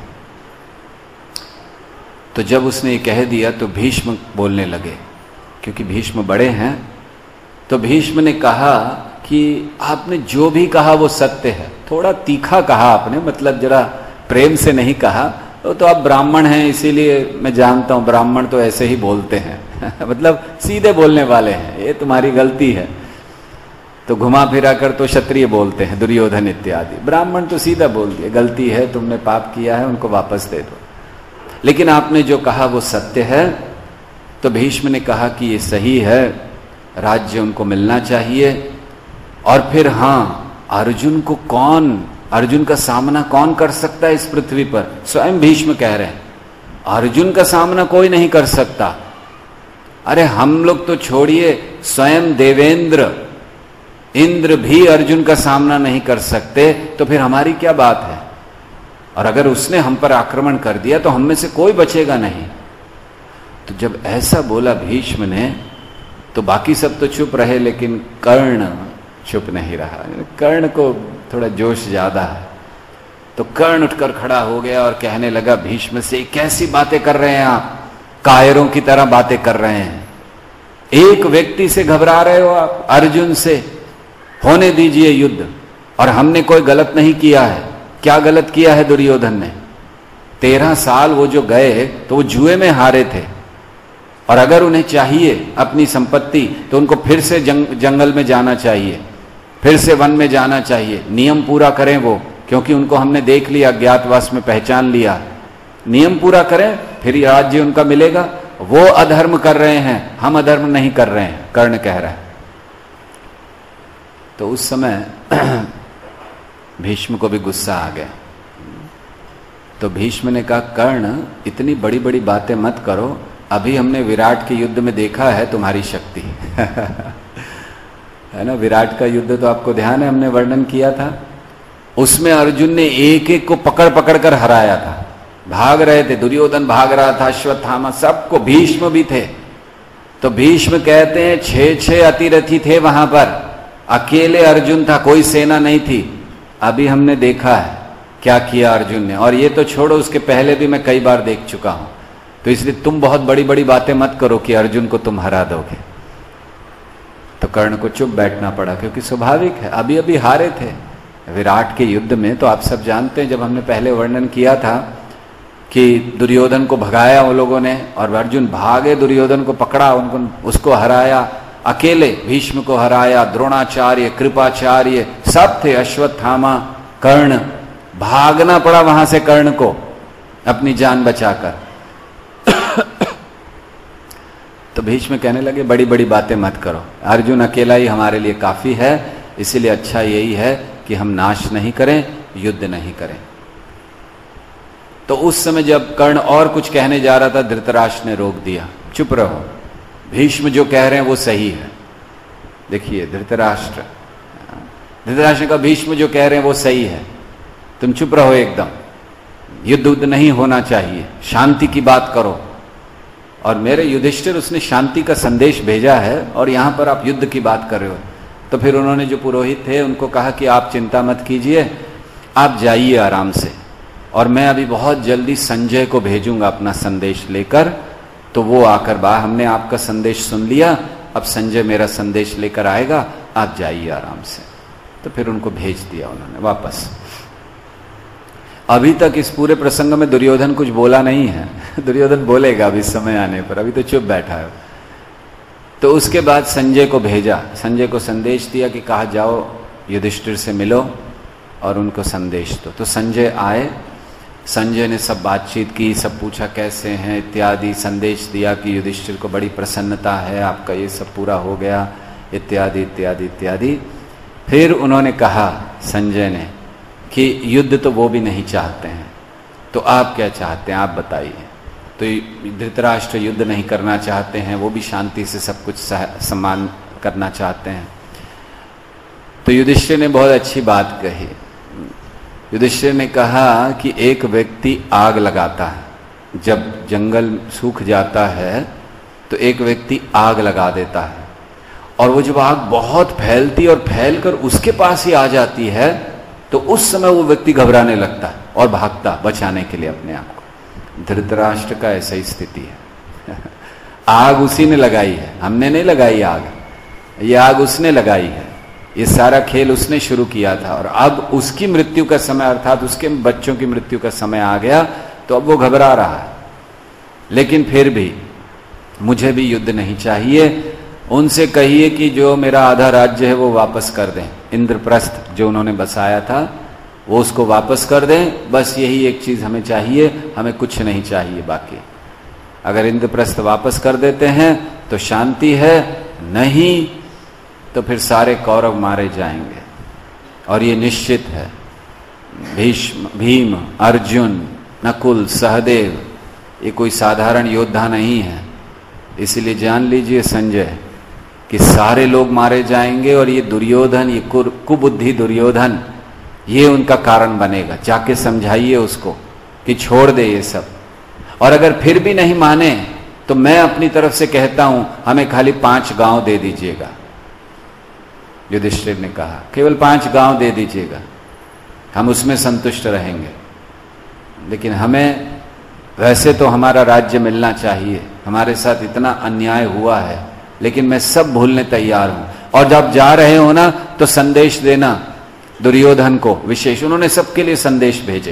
तो जब उसने ये कह दिया तो भीष्म बोलने लगे, क्योंकि भीष्म बड़े हैं। तो भीष्म ने कहा कि आपने जो भी कहा वो सत्य है। थोड़ा तीखा कहा आपने, मतलब जरा प्रेम से नहीं कहा। तो, तो आप ब्राह्मण हैं, इसीलिए मैं जानता हूं ब्राह्मण तो ऐसे ही बोलते हैं मतलब सीधे बोलने वाले हैं, ये तुम्हारी गलती है। तो घुमा फिरा कर तो क्षत्रिय बोलते हैं, दुर्योधन इत्यादि। ब्राह्मण तो सीधा बोल दिए, गलती है, तुमने पाप किया है, उनको वापस दे दो। लेकिन आपने जो कहा वो सत्य है। तो भीष्म ने कहा कि ये सही है, राज्य उनको मिलना चाहिए। और फिर हां, अर्जुन को कौन, अर्जुन का सामना कौन कर सकता है इस पृथ्वी पर? स्वयं भीष्म कह रहे हैं अर्जुन का सामना कोई नहीं कर सकता। अरे हम लोग तो छोड़िए, स्वयं देवेंद्र, इंद्र भी अर्जुन का सामना नहीं कर सकते, तो फिर हमारी क्या बात है? और अगर उसने हम पर आक्रमण कर दिया तो हम में से कोई बचेगा नहीं। तो जब ऐसा बोला भीष्म ने तो बाकी सब तो चुप रहे, लेकिन कर्ण चुप नहीं रहा। कर्ण को थोड़ा जोश ज्यादा है। तो कर्ण उठकर खड़ा हो गया और कहने लगा भीष्म से, कैसी बातें कर रहे हैं आप? कायरों की तरह बातें कर रहे हैं। एक व्यक्ति से घबरा रहे हो आप, अर्जुन से। होने दीजिए युद्ध। और हमने कोई गलत नहीं किया है। क्या गलत किया है दुर्योधन ने? तेरह साल वो जो गए तो वो जुए में हारे थे, और अगर उन्हें चाहिए अपनी संपत्ति तो उनको फिर से जंग, जंगल में जाना चाहिए। फिर से वन में जाना चाहिए, नियम पूरा करें वो, क्योंकि उनको हमने देख लिया, अज्ञातवास में पहचान लिया, नियम पूरा करें फिर राज्य उनका मिलेगा। वो अधर्म कर रहे हैं, हम अधर्म नहीं कर रहे हैं, कर्ण कह रहा है। तो उस समय भीष्म को भी गुस्सा आ गया। तो भीष्म ने कहा, कर्ण इतनी बड़ी बड़ी बातें मत करो, अभी हमने विराट के युद्ध में देखा है तुम्हारी शक्ति है ना। विराट का युद्ध तो आपको ध्यान है, हमने वर्णन किया था। उसमें अर्जुन ने एक एक को पकड़ पकड़ कर हराया था, भाग रहे थे, दुर्योधन भाग रहा था, अश्वत्थामा, सबको, भीष्म भी थे। तो भीष्म कहते हैं छह छह अतिरथी थे वहां पर, अकेले अर्जुन था, कोई सेना नहीं थी। अभी हमने देखा है क्या किया अर्जुन ने, और ये तो छोड़ो, उसके पहले भी मैं कई बार देख चुका हूं। तो इसलिए तुम बहुत बड़ी बड़ी बातें मत करो कि अर्जुन को तुम हरा दोगे। तो कर्ण को चुप बैठना पड़ा, क्योंकि स्वाभाविक है, अभी अभी हारे थे विराट के युद्ध में। तो आप सब जानते हैं, जब हमने पहले वर्णन किया था कि दुर्योधन को भगाया वो लोगों ने, और अर्जुन भागे, दुर्योधन को पकड़ा, उनको उसको हराया, अकेले भीष्म को हराया, द्रोणाचार्य, कृपाचार्य सब थे, अश्वत्थामा, कर्ण, भागना पड़ा वहां से कर्ण को अपनी जान बचाकर। तो भीष्म कहने लगे, बड़ी बड़ी बातें मत करो, अर्जुन अकेला ही हमारे लिए काफी है, इसीलिए अच्छा यही है कि हम नाश नहीं करें, युद्ध नहीं करें। तो उस समय जब कर्ण और कुछ कहने जा रहा था, धृतराष्ट्र ने रोक दिया, चुप रहो, भीष्म जो कह रहे हैं वो सही है। देखिए धृतराष्ट्र धृतराष्ट्र का भीष्म जो कह रहे हैं वो सही है, तुम चुप रहो एकदम, युद्ध उद्ध नहीं होना चाहिए, शांति की बात करो। और मेरे युधिष्ठिर, उसने शांति का संदेश भेजा है और यहां पर आप युद्ध की बात कर रहे हो। तो फिर उन्होंने जो पुरोहित थे उनको कहा कि आप चिंता मत कीजिए, आप जाइए आराम से, और मैं अभी बहुत जल्दी संजय को भेजूंगा अपना संदेश लेकर। तो वो आकर बा, हमने आपका संदेश सुन लिया, अब संजय मेरा संदेश लेकर आएगा, आप जाइए आराम से। तो फिर उनको भेज दिया उन्होंने वापस। अभी तक इस पूरे प्रसंग में दुर्योधन कुछ बोला नहीं है, दुर्योधन बोलेगा अभी समय आने पर, अभी तो चुप बैठा है। तो उसके बाद संजय को भेजा, संजय को संदेश दिया कि कहा जाओ युधिष्ठिर से मिलो और उनको संदेश दो। तो संजय आए, संजय ने सब बातचीत की, सब पूछा कैसे हैं इत्यादि, संदेश दिया कि युधिष्ठिर को बड़ी प्रसन्नता है, आपका ये सब पूरा हो गया इत्यादि इत्यादि इत्यादि। फिर उन्होंने कहा संजय ने कि युद्ध तो वो भी नहीं चाहते हैं, तो आप क्या चाहते हैं, आप बताइए। तो धृतराष्ट्र युद्ध नहीं करना चाहते हैं, वो भी शांति से सब कुछ सम्मान करना चाहते हैं। तो युधिष्ठिर ने बहुत अच्छी बात कही। युधिष्ठिर ने कहा कि एक व्यक्ति आग लगाता है, जब जंगल सूख जाता है तो एक व्यक्ति आग लगा देता है, और वो जब आग बहुत फैलती और फैलकर उसके पास ही आ जाती है तो उस समय वो व्यक्ति घबराने लगता है और भागता बचाने के लिए अपने आप को। धृतराष्ट्र का ऐसा ही स्थिति है आग उसी ने लगाई है, हमने नहीं लगाई आग, ये आग उसने लगाई है, ये सारा खेल उसने शुरू किया था, और अब उसकी मृत्यु का समय अर्थात उसके बच्चों की मृत्यु का समय आ गया, तो अब वो घबरा रहा है। लेकिन फिर भी मुझे भी युद्ध नहीं चाहिए, उनसे कहिए कि जो मेरा आधा राज्य है वो वापस कर दें, इंद्रप्रस्थ जो उन्होंने बसाया था वो उसको वापस कर दें, बस यही एक चीज हमें चाहिए, हमें कुछ नहीं चाहिए बाकी। अगर इंद्रप्रस्थ वापस कर देते हैं तो शांति है, नहीं तो फिर सारे कौरव मारे जाएंगे, और ये निश्चित है। भीष्म, भीम, अर्जुन, नकुल, सहदेव ये कोई साधारण योद्धा नहीं है, इसलिए जान लीजिए संजय कि सारे लोग मारे जाएंगे, और ये दुर्योधन, ये कुबुद्धि दुर्योधन, ये उनका कारण बनेगा। जाके समझाइए उसको कि छोड़ दे ये सब, और अगर फिर भी नहीं माने तो मैं अपनी तरफ से कहता हूं हमें खाली पांच गांव दे दीजिएगा। युधिष्ठिर ने कहा केवल पांच गांव दे दीजिएगा, हम उसमें संतुष्ट रहेंगे, लेकिन हमें वैसे तो हमारा राज्य मिलना चाहिए, हमारे साथ इतना अन्याय हुआ है, लेकिन मैं सब भूलने तैयार हूं। और जब जा रहे हो ना तो संदेश देना दुर्योधन को विशेष। उन्होंने सबके लिए संदेश भेजे,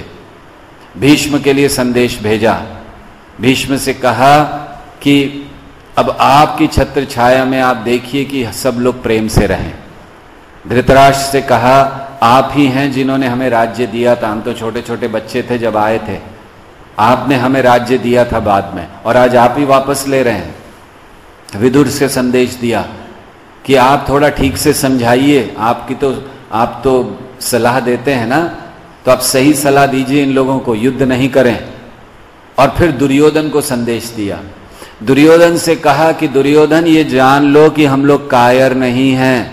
भीष्म के लिए संदेश भेजा, भीष्म से कहा कि अब आपकी छत्र छाया में आप देखिए कि सब लोग प्रेम से रहें, धृतराष्ट्र से कहा, आप ही हैं जिन्होंने हमें राज्य दिया था, हम तो छोटे छोटे बच्चे थे जब आए थे, आपने हमें राज्य दिया था बाद में, और आज आप ही वापस ले रहे हैं। विदुर से संदेश दिया कि आप थोड़ा ठीक से समझाइए, आपकी तो आप तो सलाह देते हैं ना, तो आप सही सलाह दीजिए इन लोगों को, युद्ध नहीं करें। और फिर दुर्योधन को संदेश दिया। दुर्योधन से कहा कि दुर्योधन ये जान लो कि हम लोग कायर नहीं हैं,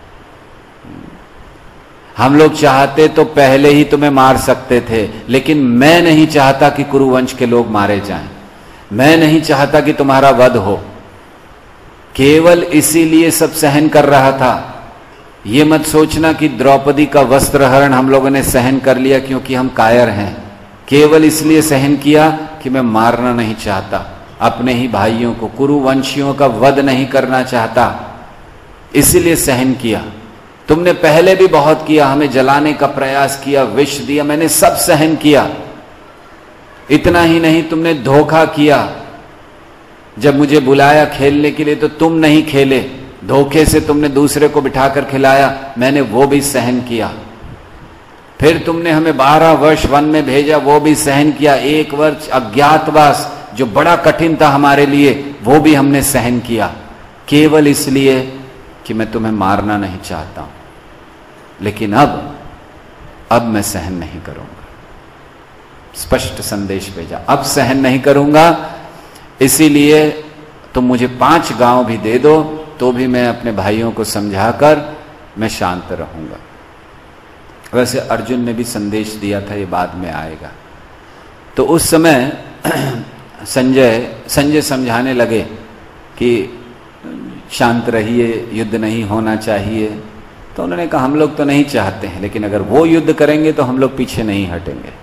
हम लोग चाहते तो पहले ही तुम्हें मार सकते थे, लेकिन मैं नहीं चाहता कि कुरुवंश के लोग मारे जाएं, मैं नहीं चाहता कि तुम्हारा वध हो, केवल इसीलिए सब सहन कर रहा था। ये मत सोचना कि द्रौपदी का वस्त्रहरण हम लोगों ने सहन कर लिया क्योंकि हम कायर हैं, केवल इसलिए सहन किया कि मैं मारना नहीं चाहता अपने ही भाइयों को, कुरुवंशियों का वध नहीं करना चाहता, इसीलिए सहन किया। तुमने पहले भी बहुत किया, हमें जलाने का प्रयास किया, विष दिया, मैंने सब सहन किया। इतना ही नहीं, तुमने धोखा किया, जब मुझे बुलाया खेलने के लिए तो तुम नहीं खेले, धोखे से तुमने दूसरे को बिठाकर खिलाया, मैंने वो भी सहन किया। फिर तुमने हमें बारह वर्ष वन में भेजा, वो भी सहन किया। एक वर्ष अज्ञातवास जो बड़ा कठिन था हमारे लिए, वो भी हमने सहन किया, केवल इसलिए कि मैं तुम्हें मारना नहीं चाहता हूं। लेकिन अब अब मैं सहन नहीं करूंगा। स्पष्ट संदेश भेजा, अब सहन नहीं करूंगा, इसीलिए तुम मुझे पांच गांव भी दे दो तो भी मैं अपने भाइयों को समझाकर मैं शांत रहूंगा। वैसे अर्जुन ने भी संदेश दिया था, ये बाद में आएगा। तो उस समय संजय संजय समझाने लगे कि शांत रहिए, युद्ध नहीं होना चाहिए। तो उन्होंने कहा हम लोग तो नहीं चाहते हैं, लेकिन अगर वो युद्ध करेंगे तो हम लोग पीछे नहीं हटेंगे।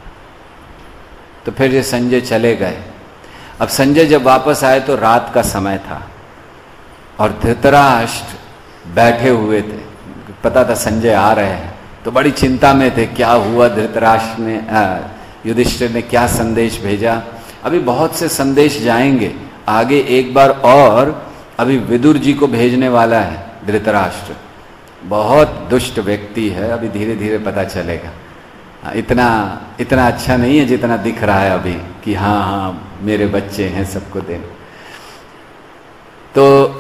तो फिर ये संजय चले गए। अब संजय जब वापस आए तो रात का समय था और धृतराष्ट्र बैठे हुए थे, पता था संजय आ रहे हैं, तो बड़ी चिंता में थे, क्या हुआ, धृतराष्ट्र ने युधिष्ठिर ने क्या संदेश भेजा। अभी बहुत से संदेश जाएंगे आगे, एक बार और अभी विदुर जी को भेजने वाला है धृतराष्ट्र। बहुत दुष्ट व्यक्ति है, अभी धीरे धीरे पता चलेगा। इतना इतना अच्छा नहीं है जितना दिख रहा है अभी कि हाँ हाँ मेरे बच्चे हैं, सबको दे। तो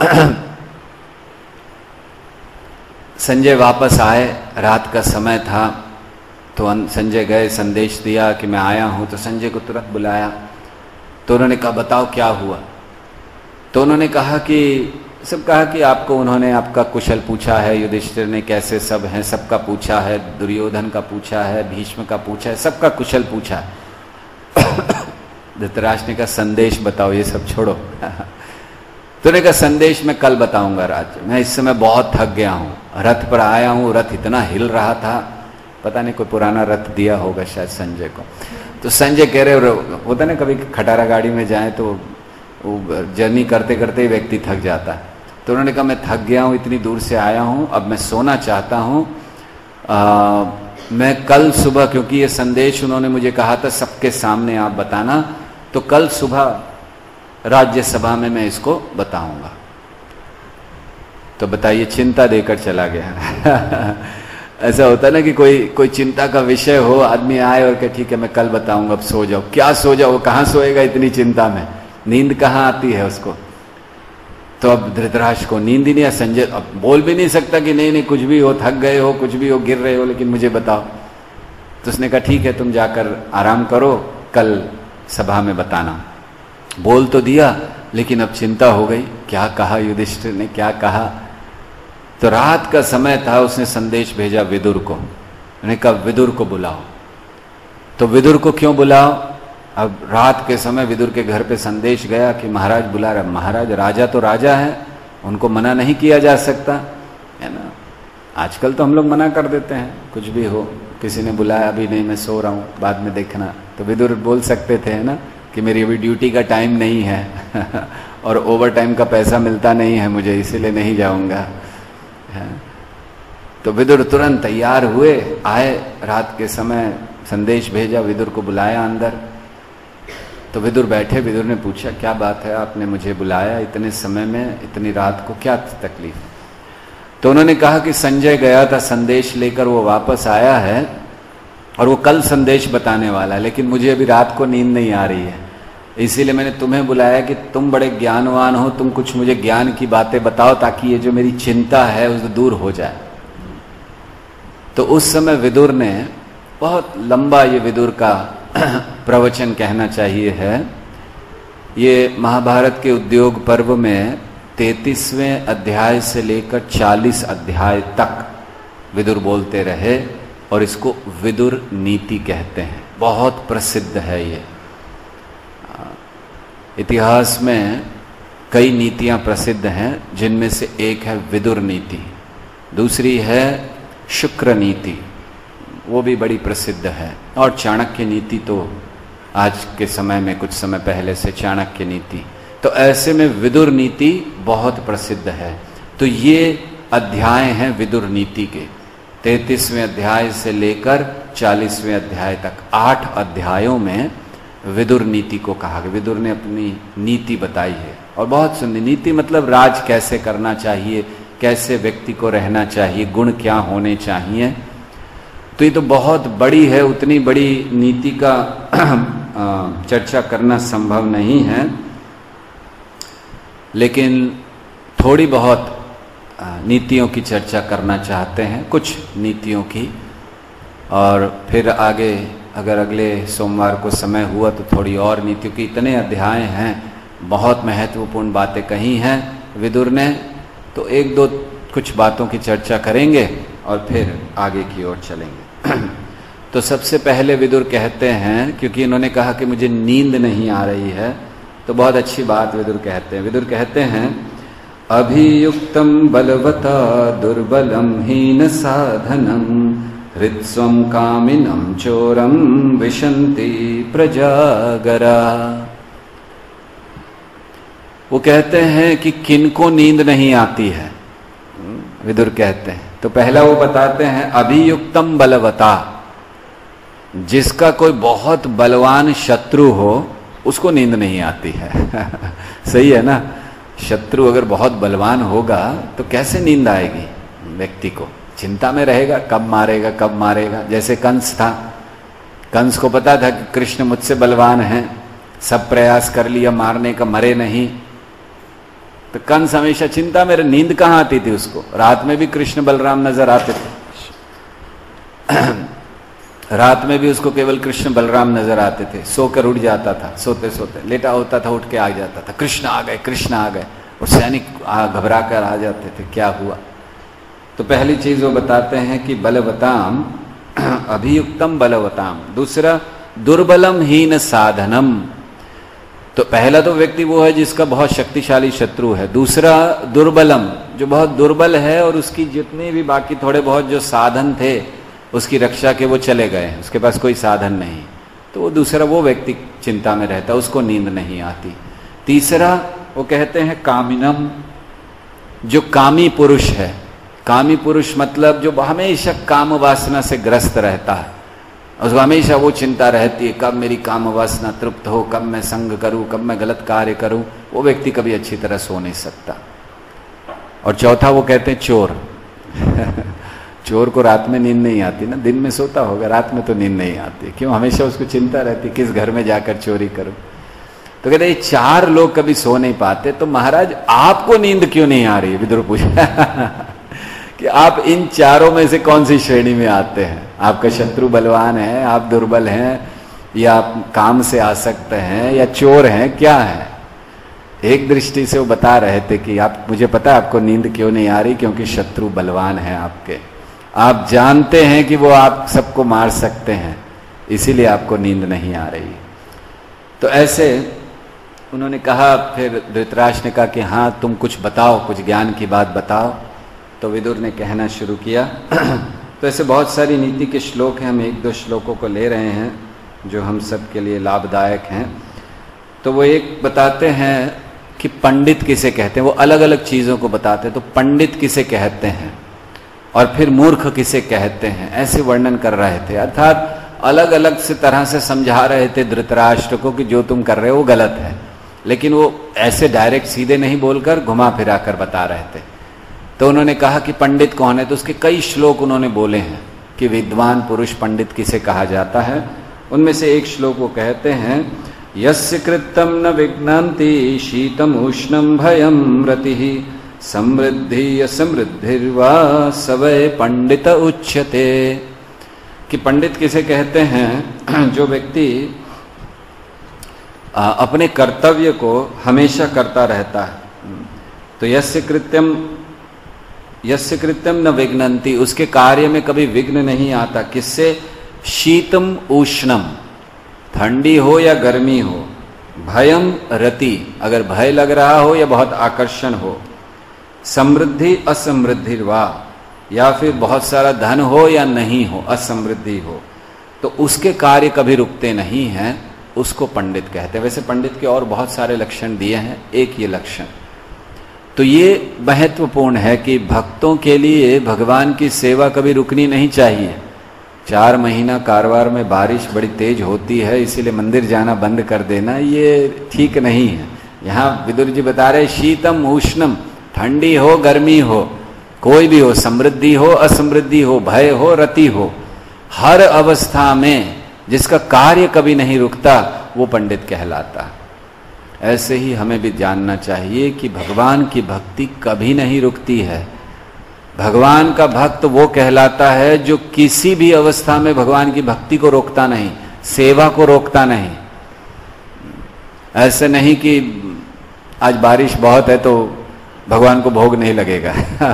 संजय वापस आए, रात का समय था, तो संजय गए, संदेश दिया कि मैं आया हूं। तो संजय को तुरंत बुलाया, तो उन्होंने कहा बताओ क्या हुआ। तो उन्होंने कहा कि सब कहा कि आपको उन्होंने आपका कुशल पूछा है, युधिष्ठिर ने कैसे सब हैं, सबका पूछा है, दुर्योधन का पूछा है, भीष्म का पूछा है, सबका कुशल पूछा है। धृतराष्ट्र ने कहा संदेश बताओ, ये सब छोड़ो। तो उन्होंने कहा संदेश मैं कल बताऊंगा राज्य, मैं इस समय बहुत थक गया हूं, रथ पर आया हूं, रथ इतना हिल रहा था, पता नहीं कोई पुराना रथ दिया होगा शायद संजय को। तो संजय कह रहे, होता ना कभी खटारा गाड़ी में जाए तो जर्नी करते करते ही व्यक्ति थक जाता है। तो उन्होंने कहा मैं थक गया हूं, इतनी दूर से आया हूं, अब मैं सोना चाहता हूं, आ, मैं कल सुबह, क्योंकि ये संदेश उन्होंने मुझे कहा था सबके सामने आप बताना, तो कल सुबह राज्यसभा में मैं इसको बताऊंगा। तो बताइए, चिंता देकर चला गया। ऐसा होता है ना कि कोई कोई चिंता का विषय हो, आदमी आए और कहे ठीक है मैं कल बताऊंगा, अब सो जाओ। क्या सो जाओ, कहां सोएगा इतनी चिंता में, नींद कहां आती है उसको। तो अब धृतराष्ट्र को नींद ही नहीं, संजय अब बोल भी नहीं सकता कि नहीं नहीं कुछ भी हो, थक गए हो, कुछ भी हो, गिर रहे हो, लेकिन मुझे बताओ। तो उसने कहा ठीक है तुम जाकर आराम करो, कल सभा में बताना। बोल तो दिया, लेकिन अब चिंता हो गई, क्या कहा युधिष्ठिर ने, क्या कहा। तो रात का समय था, उसने संदेश भेजा विदुर को। उन्होंने कहा विदुर को बुलाओ। तो विदुर को क्यों बुलाओ, अब रात के समय विदुर के घर पे संदेश गया कि महाराज बुला रहा। महाराज, राजा तो राजा है, उनको मना नहीं किया जा सकता है ना। आजकल तो हम लोग मना कर देते हैं, कुछ भी हो, किसी ने बुलाया, अभी नहीं मैं सो रहा हूँ, बाद में देखना। तो विदुर बोल सकते थे ना कि मेरी अभी ड्यूटी का टाइम नहीं है और ओवर टाइम का पैसा मिलता नहीं है मुझे, इसीलिए नहीं जाऊंगा। तो विदुर तुरंत तैयार हुए, आए, रात के समय संदेश भेजा, विदुर को बुलाया अंदर। तो विदुर बैठे, विदुर ने पूछा क्या बात है, आपने मुझे बुलाया इतने समय में, इतनी रात को, क्या तकलीफ है। तो उन्होंने कहा कि संजय गया था संदेश लेकर, वो वापस आया है और वो कल संदेश बताने वाला है, लेकिन मुझे अभी रात को नींद नहीं आ रही है, इसीलिए मैंने तुम्हें बुलाया कि तुम बड़े ज्ञानवान हो, तुम कुछ मुझे ज्ञान की बातें बताओ ताकि ये जो मेरी चिंता है उस दूर हो जाए। तो उस समय विदुर ने बहुत लंबा, ये विदुर का प्रवचन कहना चाहिए है, ये महाभारत के उद्योग पर्व में तैंतीसवें अध्याय से लेकर चालीस अध्याय तक विदुर बोलते रहे और इसको विदुर नीति कहते हैं। बहुत प्रसिद्ध है ये। इतिहास में कई नीतियां प्रसिद्ध हैं, जिनमें से एक है विदुर नीति, दूसरी है शुक्र नीति, वो भी बड़ी प्रसिद्ध है, और चाणक्य नीति तो आज के समय में कुछ समय पहले से चाणक्य नीति। तो ऐसे में विदुर नीति बहुत प्रसिद्ध है। तो ये अध्याय हैं विदुर नीति के, तैंतीसवें अध्याय से लेकर चालीसवें अध्याय तक, आठ अध्यायों में विदुर नीति को कहा गया। विदुर ने अपनी नीति बताई है और बहुत सुंदर नीति, मतलब राज कैसे करना चाहिए, कैसे व्यक्ति को रहना चाहिए, गुण क्या होने चाहिए। तो ये तो बहुत बड़ी है, उतनी बड़ी नीति का चर्चा करना संभव नहीं है, लेकिन थोड़ी बहुत नीतियों की चर्चा करना चाहते हैं, कुछ नीतियों की, और फिर आगे अगर अगले सोमवार को समय हुआ तो थोड़ी और नीतियों की। इतने अध्याय हैं, बहुत महत्वपूर्ण बातें कही हैं विदुर ने, तो एक दो कुछ बातों की चर्चा करेंगे और फिर आगे की ओर चलेंगे। तो सबसे पहले विदुर कहते हैं, क्योंकि इन्होंने कहा कि मुझे नींद नहीं आ रही है, तो बहुत अच्छी बात विदुर कहते हैं। विदुर कहते हैं, अभियुक्तम बलवता दुर्बलम हीन साधनम हृत्स्वं कामिनं चोरम विशन्ति प्रजागरा। वो कहते हैं कि किनको नींद नहीं आती है, विदुर कहते हैं। तो पहला वो बताते हैं, अभियुक्तम बलवता, जिसका कोई बहुत बलवान शत्रु हो उसको नींद नहीं आती है। सही है ना, शत्रु अगर बहुत बलवान होगा तो कैसे नींद आएगी व्यक्ति को, चिंता में रहेगा, कब मारेगा कब मारेगा। जैसे कंस था, कंस को पता था कि कृष्ण मुझसे बलवान हैं, सब प्रयास कर लिया मारने का, मरे नहीं, तो कंस हमेशा चिंता में, नींद कहाँ आती थी उसको। रात में भी कृष्ण बलराम नजर आते थे, रात में भी उसको केवल कृष्ण बलराम नजर आते थे, सोकर उठ जाता था, सोते सोते लेटा होता था, उठ के आ जाता था, कृष्ण आ गए कृष्ण आ गए, और सैनिक घबरा कर आ जाते थे, क्या हुआ। तो पहली चीज वो बताते हैं कि बलवताम, अभियुक्तम बलवताम। दूसरा, दुर्बलम हीन साधनम। तो पहला तो व्यक्ति वो है जिसका बहुत शक्तिशाली शत्रु है, दूसरा दुर्बलम, जो बहुत दुर्बल है और उसकी जितने भी बाकी थोड़े बहुत जो साधन थे उसकी रक्षा के वो चले गए, उसके पास कोई साधन नहीं, तो वो दूसरा वो व्यक्ति चिंता में रहता, उसको नींद नहीं आती। तीसरा वो कहते हैं कामिनम, जो कामी पुरुष है। कामी पुरुष मतलब जो हमेशा काम वासना से ग्रस्त रहता है, उसको हमेशा वो चिंता रहती है कब मेरी काम वासना तृप्त हो, कब मैं संग करूं, कब मैं गलत कार्य करूं, वो व्यक्ति कभी अच्छी तरह सो नहीं सकता। और चौथा वो कहते हैं चोर। चोर को रात में नींद नहीं आती ना, दिन में सोता होगा, रात में तो नींद नहीं आती, क्यों, हमेशा उसको चिंता रहती किस घर में जाकर चोरी करूं। तो कहते ये चार लोग कभी सो नहीं पाते, तो महाराज आपको नींद क्यों नहीं आ रही है, विदुर पूछा कि आप इन चारों में से कौन सी श्रेणी में आते हैं। आपका शत्रु बलवान है, आप दुर्बल हैं, या आप काम से आसक्त हैं, या चोर हैं, क्या है। एक दृष्टि से वो बता रहे थे कि आप, मुझे पता है आपको नींद क्यों नहीं आ रही, क्योंकि शत्रु बलवान है आपके, आप जानते हैं कि वो आप सबको मार सकते हैं, इसीलिए आपको नींद नहीं आ रही। तो ऐसे उन्होंने कहा, फिर धृतराष्ट्र ने कहा कि हाँ तुम कुछ बताओ, कुछ ज्ञान की बात बताओ। तो विदुर ने कहना शुरू किया। तो ऐसे बहुत सारी नीति के श्लोक हैं, हम एक दो श्लोकों को ले रहे हैं जो हम सब के लिए लाभदायक हैं। तो वो एक बताते हैं कि पंडित किसे कहते हैं, वो अलग अलग चीज़ों को बताते हैं। तो पंडित किसे कहते हैं और फिर मूर्ख किसे कहते हैं, ऐसे वर्णन कर रहे थे, अर्थात अलग अलग से तरह से समझा रहे थे धृतराष्ट्र को कि जो तुम कर रहे हो वो गलत है, लेकिन वो ऐसे डायरेक्ट सीधे नहीं बोलकर घुमा फिरा कर बता रहे थे। तो उन्होंने कहा कि पंडित कौन है, तो उसके कई श्लोक उन्होंने बोले हैं कि विद्वान पुरुष पंडित किसे कहा जाता है। उनमें से एक श्लोक वो कहते हैं, यस्य कृतं न विघ्नन्ति शीतम उष्णम भयम रतिः समृद्धि असमृद्धिर्वा स वै पंडित उच्यते। कि पंडित किसे कहते हैं, जो व्यक्ति अपने कर्तव्य को हमेशा करता रहता है। तो यस्य कृत्यम यस्य कृत्यम न विघ्नन्ति, उसके कार्य में कभी विघ्न नहीं आता। किससे? शीतम उष्णम, ठंडी हो या गर्मी हो, भयम रति, अगर भय लग रहा हो या बहुत आकर्षण हो, समृद्धि असमृद्धि वा, या फिर बहुत सारा धन हो या नहीं हो, असमृद्धि हो, तो उसके कार्य कभी रुकते नहीं हैं, उसको पंडित कहते हैं। वैसे पंडित के और बहुत सारे लक्षण दिए हैं, एक ये लक्षण। तो ये महत्वपूर्ण है कि भक्तों के लिए भगवान की सेवा कभी रुकनी नहीं चाहिए। चार महीना कारवार में बारिश बड़ी तेज होती है, इसीलिए मंदिर जाना बंद कर देना, ये ठीक नहीं है। यहाँ विदुर जी बता रहे शीतम उष्णम, ठंडी हो गर्मी हो, कोई भी हो, समृद्धि हो असमृद्धि हो, भय हो रति हो, हर अवस्था में जिसका कार्य कभी नहीं रुकता वो पंडित कहलाता। ऐसे ही हमें भी जानना चाहिए कि भगवान की भक्ति कभी नहीं रुकती है। भगवान का भक्त वो कहलाता है जो किसी भी अवस्था में भगवान की भक्ति को रोकता नहीं, सेवा को रोकता नहीं। ऐसे नहीं कि आज बारिश बहुत है तो भगवान को भोग नहीं लगेगा।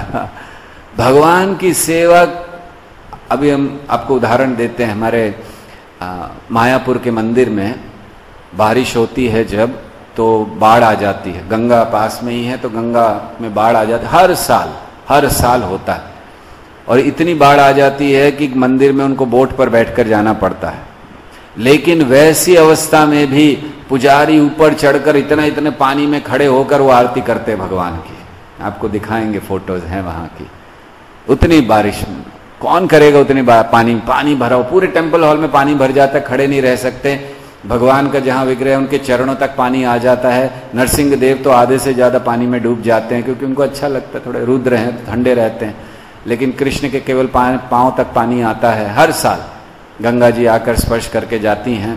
भगवान की सेवा, अभी हम आपको उदाहरण देते हैं। हमारे आ, मायापुर के मंदिर में बारिश होती है जब, तो बाढ़ आ जाती है। गंगा पास में ही है तो गंगा में बाढ़ आ जाती है, हर साल हर साल होता है। और इतनी बाढ़ आ जाती है कि मंदिर में उनको बोट पर बैठकर जाना पड़ता है। लेकिन वैसी अवस्था में भी पुजारी ऊपर चढ़कर इतना इतने पानी में खड़े होकर वो आरती करते हैं भगवान की। आपको दिखाएंगे, फोटोज हैं वहां की। उतनी बारिश कौन करेगा, उतनी पानी पानी भरा हो, पूरे टेम्पल हॉल में पानी भर जाता है, खड़े नहीं रह सकते। भगवान का जहां विग्रह है उनके चरणों तक पानी आ जाता है। नरसिंह देव तो आधे से ज्यादा पानी में डूब जाते हैं, क्योंकि उनको अच्छा लगता है, थोड़े रुद्र हैं, ठंडे रहते हैं। लेकिन कृष्ण के केवल पांव तक पानी आता है। हर साल गंगा जी आकर स्पर्श करके जाती हैं।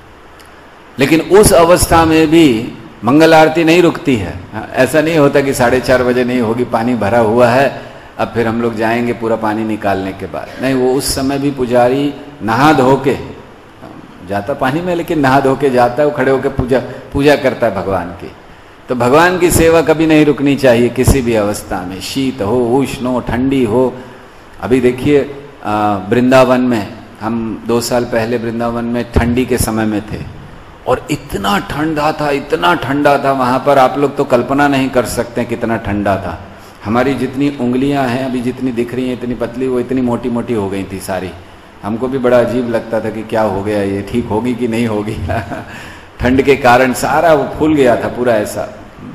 लेकिन उस अवस्था में भी मंगल आरती नहीं रुकती है। ऐसा नहीं होता कि साढ़े चार बजे नहीं होगी, पानी भरा हुआ है, अब फिर हम लोग जाएंगे पूरा पानी निकालने के बाद। नहीं, वो उस समय भी पुजारी नहा धो के जाता पानी में, लेकिन नहा धो के जाता है, वो खड़े होकर पूजा पूजा करता है भगवान की। तो भगवान की सेवा कभी नहीं रुकनी चाहिए किसी भी अवस्था में, शीत हो उष्ण हो ठंडी हो। अभी देखिए वृंदावन में, हम दो साल पहले वृंदावन में ठंडी के समय में थे और इतना ठंडा था, इतना ठंडा था वहां पर, आप लोग तो कल्पना नहीं कर सकते कितना ठंडा था। हमारी जितनी उंगलियां हैं अभी जितनी दिख रही हैं इतनी पतली, वो इतनी मोटी मोटी हो गई थी सारी। हमको भी बड़ा अजीब लगता था कि क्या हो गया, ये ठीक होगी कि नहीं होगी। ठंड के कारण सारा वो फूल गया था पूरा ऐसा।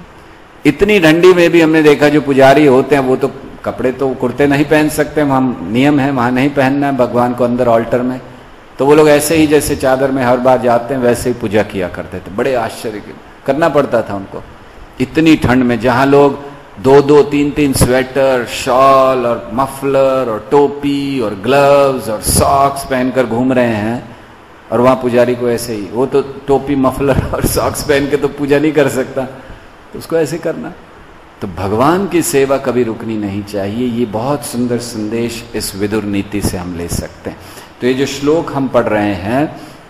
इतनी ठंडी में भी हमने देखा जो पुजारी होते हैं वो तो कपड़े तो कुर्ते नहीं पहन सकते, हम नियम है वहां नहीं पहनना है भगवान को अंदर ऑल्टर में। तो वो लोग ऐसे ही जैसे चादर में हर बार जाते हैं वैसे ही पूजा किया करते थे। बड़े आश्चर्य करना पड़ता था उनको इतनी ठंड में, जहां लोग दो दो तीन तीन स्वेटर, शॉल और मफलर और टोपी और ग्लव्स और सॉक्स पहनकर घूम रहे हैं, और वहां पुजारी को ऐसे ही, वो तो टोपी मफलर और सॉक्स पहन के तो पूजा नहीं कर सकता, तो उसको ऐसे करना। तो भगवान की सेवा कभी रुकनी नहीं चाहिए। ये बहुत सुंदर संदेश इस विदुर नीति से हम ले सकते हैं। तो ये जो श्लोक हम पढ़ रहे हैं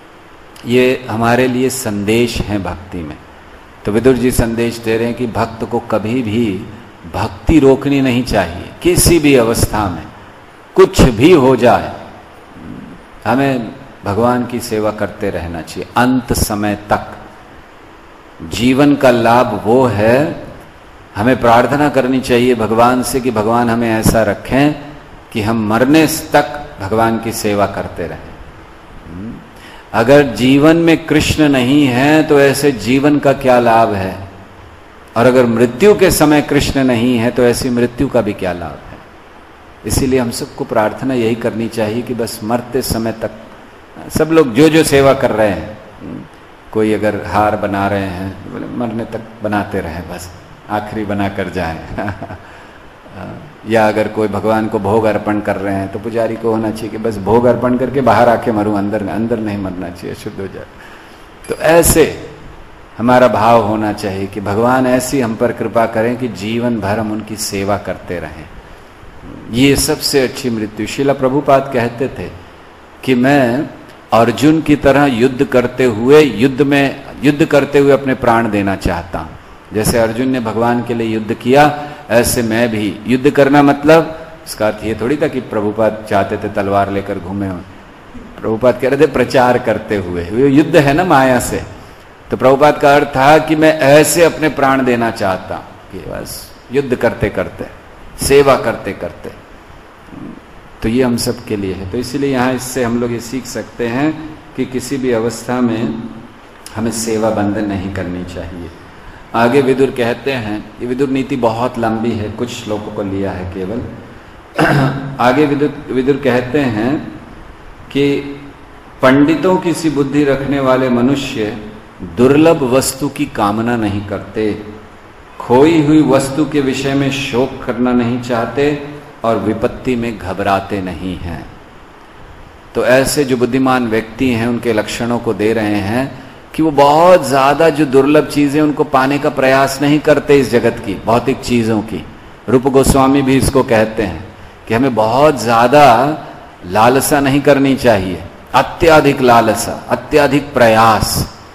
ये हमारे लिए संदेश है भक्ति में। तो विदुर जी संदेश दे रहे हैं कि भक्त को कभी भी भक्ति रोकनी नहीं चाहिए, किसी भी अवस्था में कुछ भी हो जाए हमें भगवान की सेवा करते रहना चाहिए अंत समय तक। जीवन का लाभ वो है, हमें प्रार्थना करनी चाहिए भगवान से कि भगवान हमें ऐसा रखें कि हम मरने तक भगवान की सेवा करते रहें। अगर जीवन में कृष्ण नहीं है तो ऐसे जीवन का क्या लाभ है, और अगर मृत्यु के समय कृष्ण नहीं है तो ऐसी मृत्यु का भी क्या लाभ है। इसीलिए हम सबको प्रार्थना यही करनी चाहिए कि बस मरते समय तक सब लोग जो जो सेवा कर रहे हैं, कोई अगर हार बना रहे हैं बोले मरने तक बनाते रहे, बस आखिरी बना कर जाए। या अगर कोई भगवान को भोग अर्पण कर रहे हैं तो पुजारी को होना चाहिए कि बस भोग अर्पण करके बाहर आके मरूं, अंदर अंदर नहीं मरना चाहिए, शुद्ध हो जाए। तो ऐसे हमारा भाव होना चाहिए कि भगवान ऐसी हम पर कृपा करें कि जीवन भर हम उनकी सेवा करते रहें। ये सबसे अच्छी मृत्यु। श्रील प्रभुपाद कहते थे कि मैं अर्जुन की तरह युद्ध करते हुए युद्ध में युद्ध करते हुए अपने प्राण देना चाहता हूं। जैसे अर्जुन ने भगवान के लिए युद्ध किया, ऐसे मैं भी युद्ध करना। मतलब इसका अर्थ ये थोड़ी था कि प्रभुपाद चाहते थे तलवार लेकर घूमे हो। प्रभुपाद कह रहे थे प्रचार करते हुए, युद्ध है ना माया से। तो प्रभुपाद का अर्थ था कि मैं ऐसे अपने प्राण देना चाहता हूं कि बस युद्ध करते करते, सेवा करते करते। तो ये हम सब के लिए है। तो इसीलिए यहाँ इससे हम लोग ये सीख सकते हैं कि किसी भी अवस्था में हमें सेवा बंधन नहीं करनी चाहिए। आगे विदुर कहते हैं, ये विदुर नीति बहुत लंबी है, कुछ श्लोकों को लिया है केवल। आगे विदुर विदुर कहते हैं कि पंडितों की सी बुद्धि रखने वाले मनुष्य दुर्लभ वस्तु की कामना नहीं करते, खोई हुई वस्तु के विषय में शोक करना नहीं चाहते और विपत्ति में घबराते नहीं हैं। तो ऐसे जो बुद्धिमान व्यक्ति हैं उनके लक्षणों को दे रहे हैं कि वो बहुत ज्यादा जो दुर्लभ चीजें उनको पाने का प्रयास नहीं करते, इस जगत की भौतिक चीजों की। रूप गोस्वामी भी इसको कहते हैं कि हमें बहुत ज्यादा लालसा नहीं करनी चाहिए, अत्याधिक लालसा, अत्याधिक प्रयास।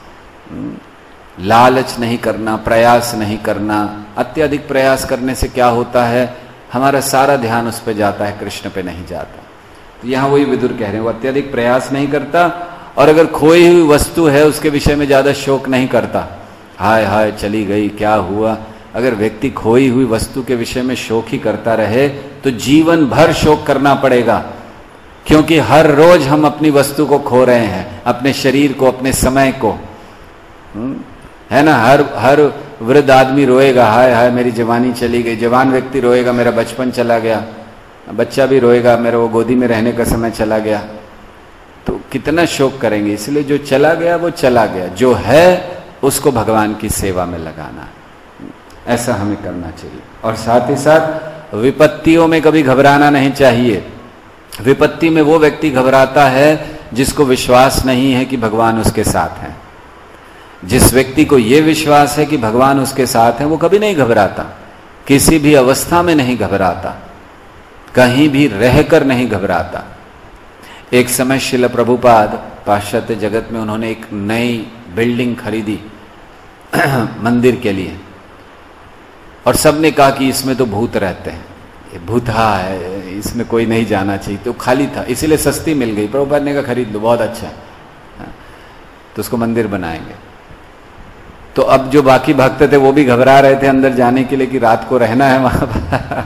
लालच नहीं करना, प्रयास नहीं करना। अत्याधिक प्रयास करने से क्या होता है, हमारा सारा ध्यान उस पर जाता है, कृष्ण पे नहीं जाता। तो यहां वही विदुर कह रहे हैं, वो अत्याधिक प्रयास नहीं करता और अगर खोई हुई वस्तु है उसके विषय में ज्यादा शोक नहीं करता। हाय हाय चली गई, क्या हुआ। अगर व्यक्ति खोई हुई वस्तु के विषय में शोक ही करता रहे तो जीवन भर शोक करना पड़ेगा, क्योंकि हर रोज हम अपनी वस्तु को खो रहे हैं, अपने शरीर को, अपने समय को, है ना। हर हर वृद्ध आदमी रोएगा, हाय हाय मेरी जवानी चली गई। जवान व्यक्ति रोएगा, मेरा बचपन चला गया। बच्चा भी रोएगा, मेरा वो गोदी में रहने का समय चला गया। तो कितना शोक करेंगे। इसलिए जो चला गया वो चला गया, जो है उसको भगवान की सेवा में लगाना, ऐसा हमें करना चाहिए। और साथ ही साथ विपत्तियों में कभी घबराना नहीं चाहिए। विपत्ति में वो व्यक्ति घबराता है जिसको विश्वास नहीं है कि भगवान उसके साथ है। जिस व्यक्ति को यह विश्वास है कि भगवान उसके साथ है वो कभी नहीं घबराता, किसी भी अवस्था में नहीं घबराता, कहीं भी रहकर नहीं घबराता। एक समय श्रील प्रभुपाद पाश्चात्य जगत में उन्होंने एक नई बिल्डिंग खरीदी मंदिर के लिए, और सबने कहा कि इसमें तो भूत रहते हैं, ये भूता है, इसमें कोई नहीं जाना चाहिए। तो खाली था, इसीलिए सस्ती मिल गई। प्रभुपाद ने कहा खरीद लो, बहुत अच्छा है, तो उसको मंदिर बनाएंगे। तो अब जो बाकी भक्त थे वो भी घबरा रहे थे अंदर जाने के लिए कि रात को रहना है वहां पर।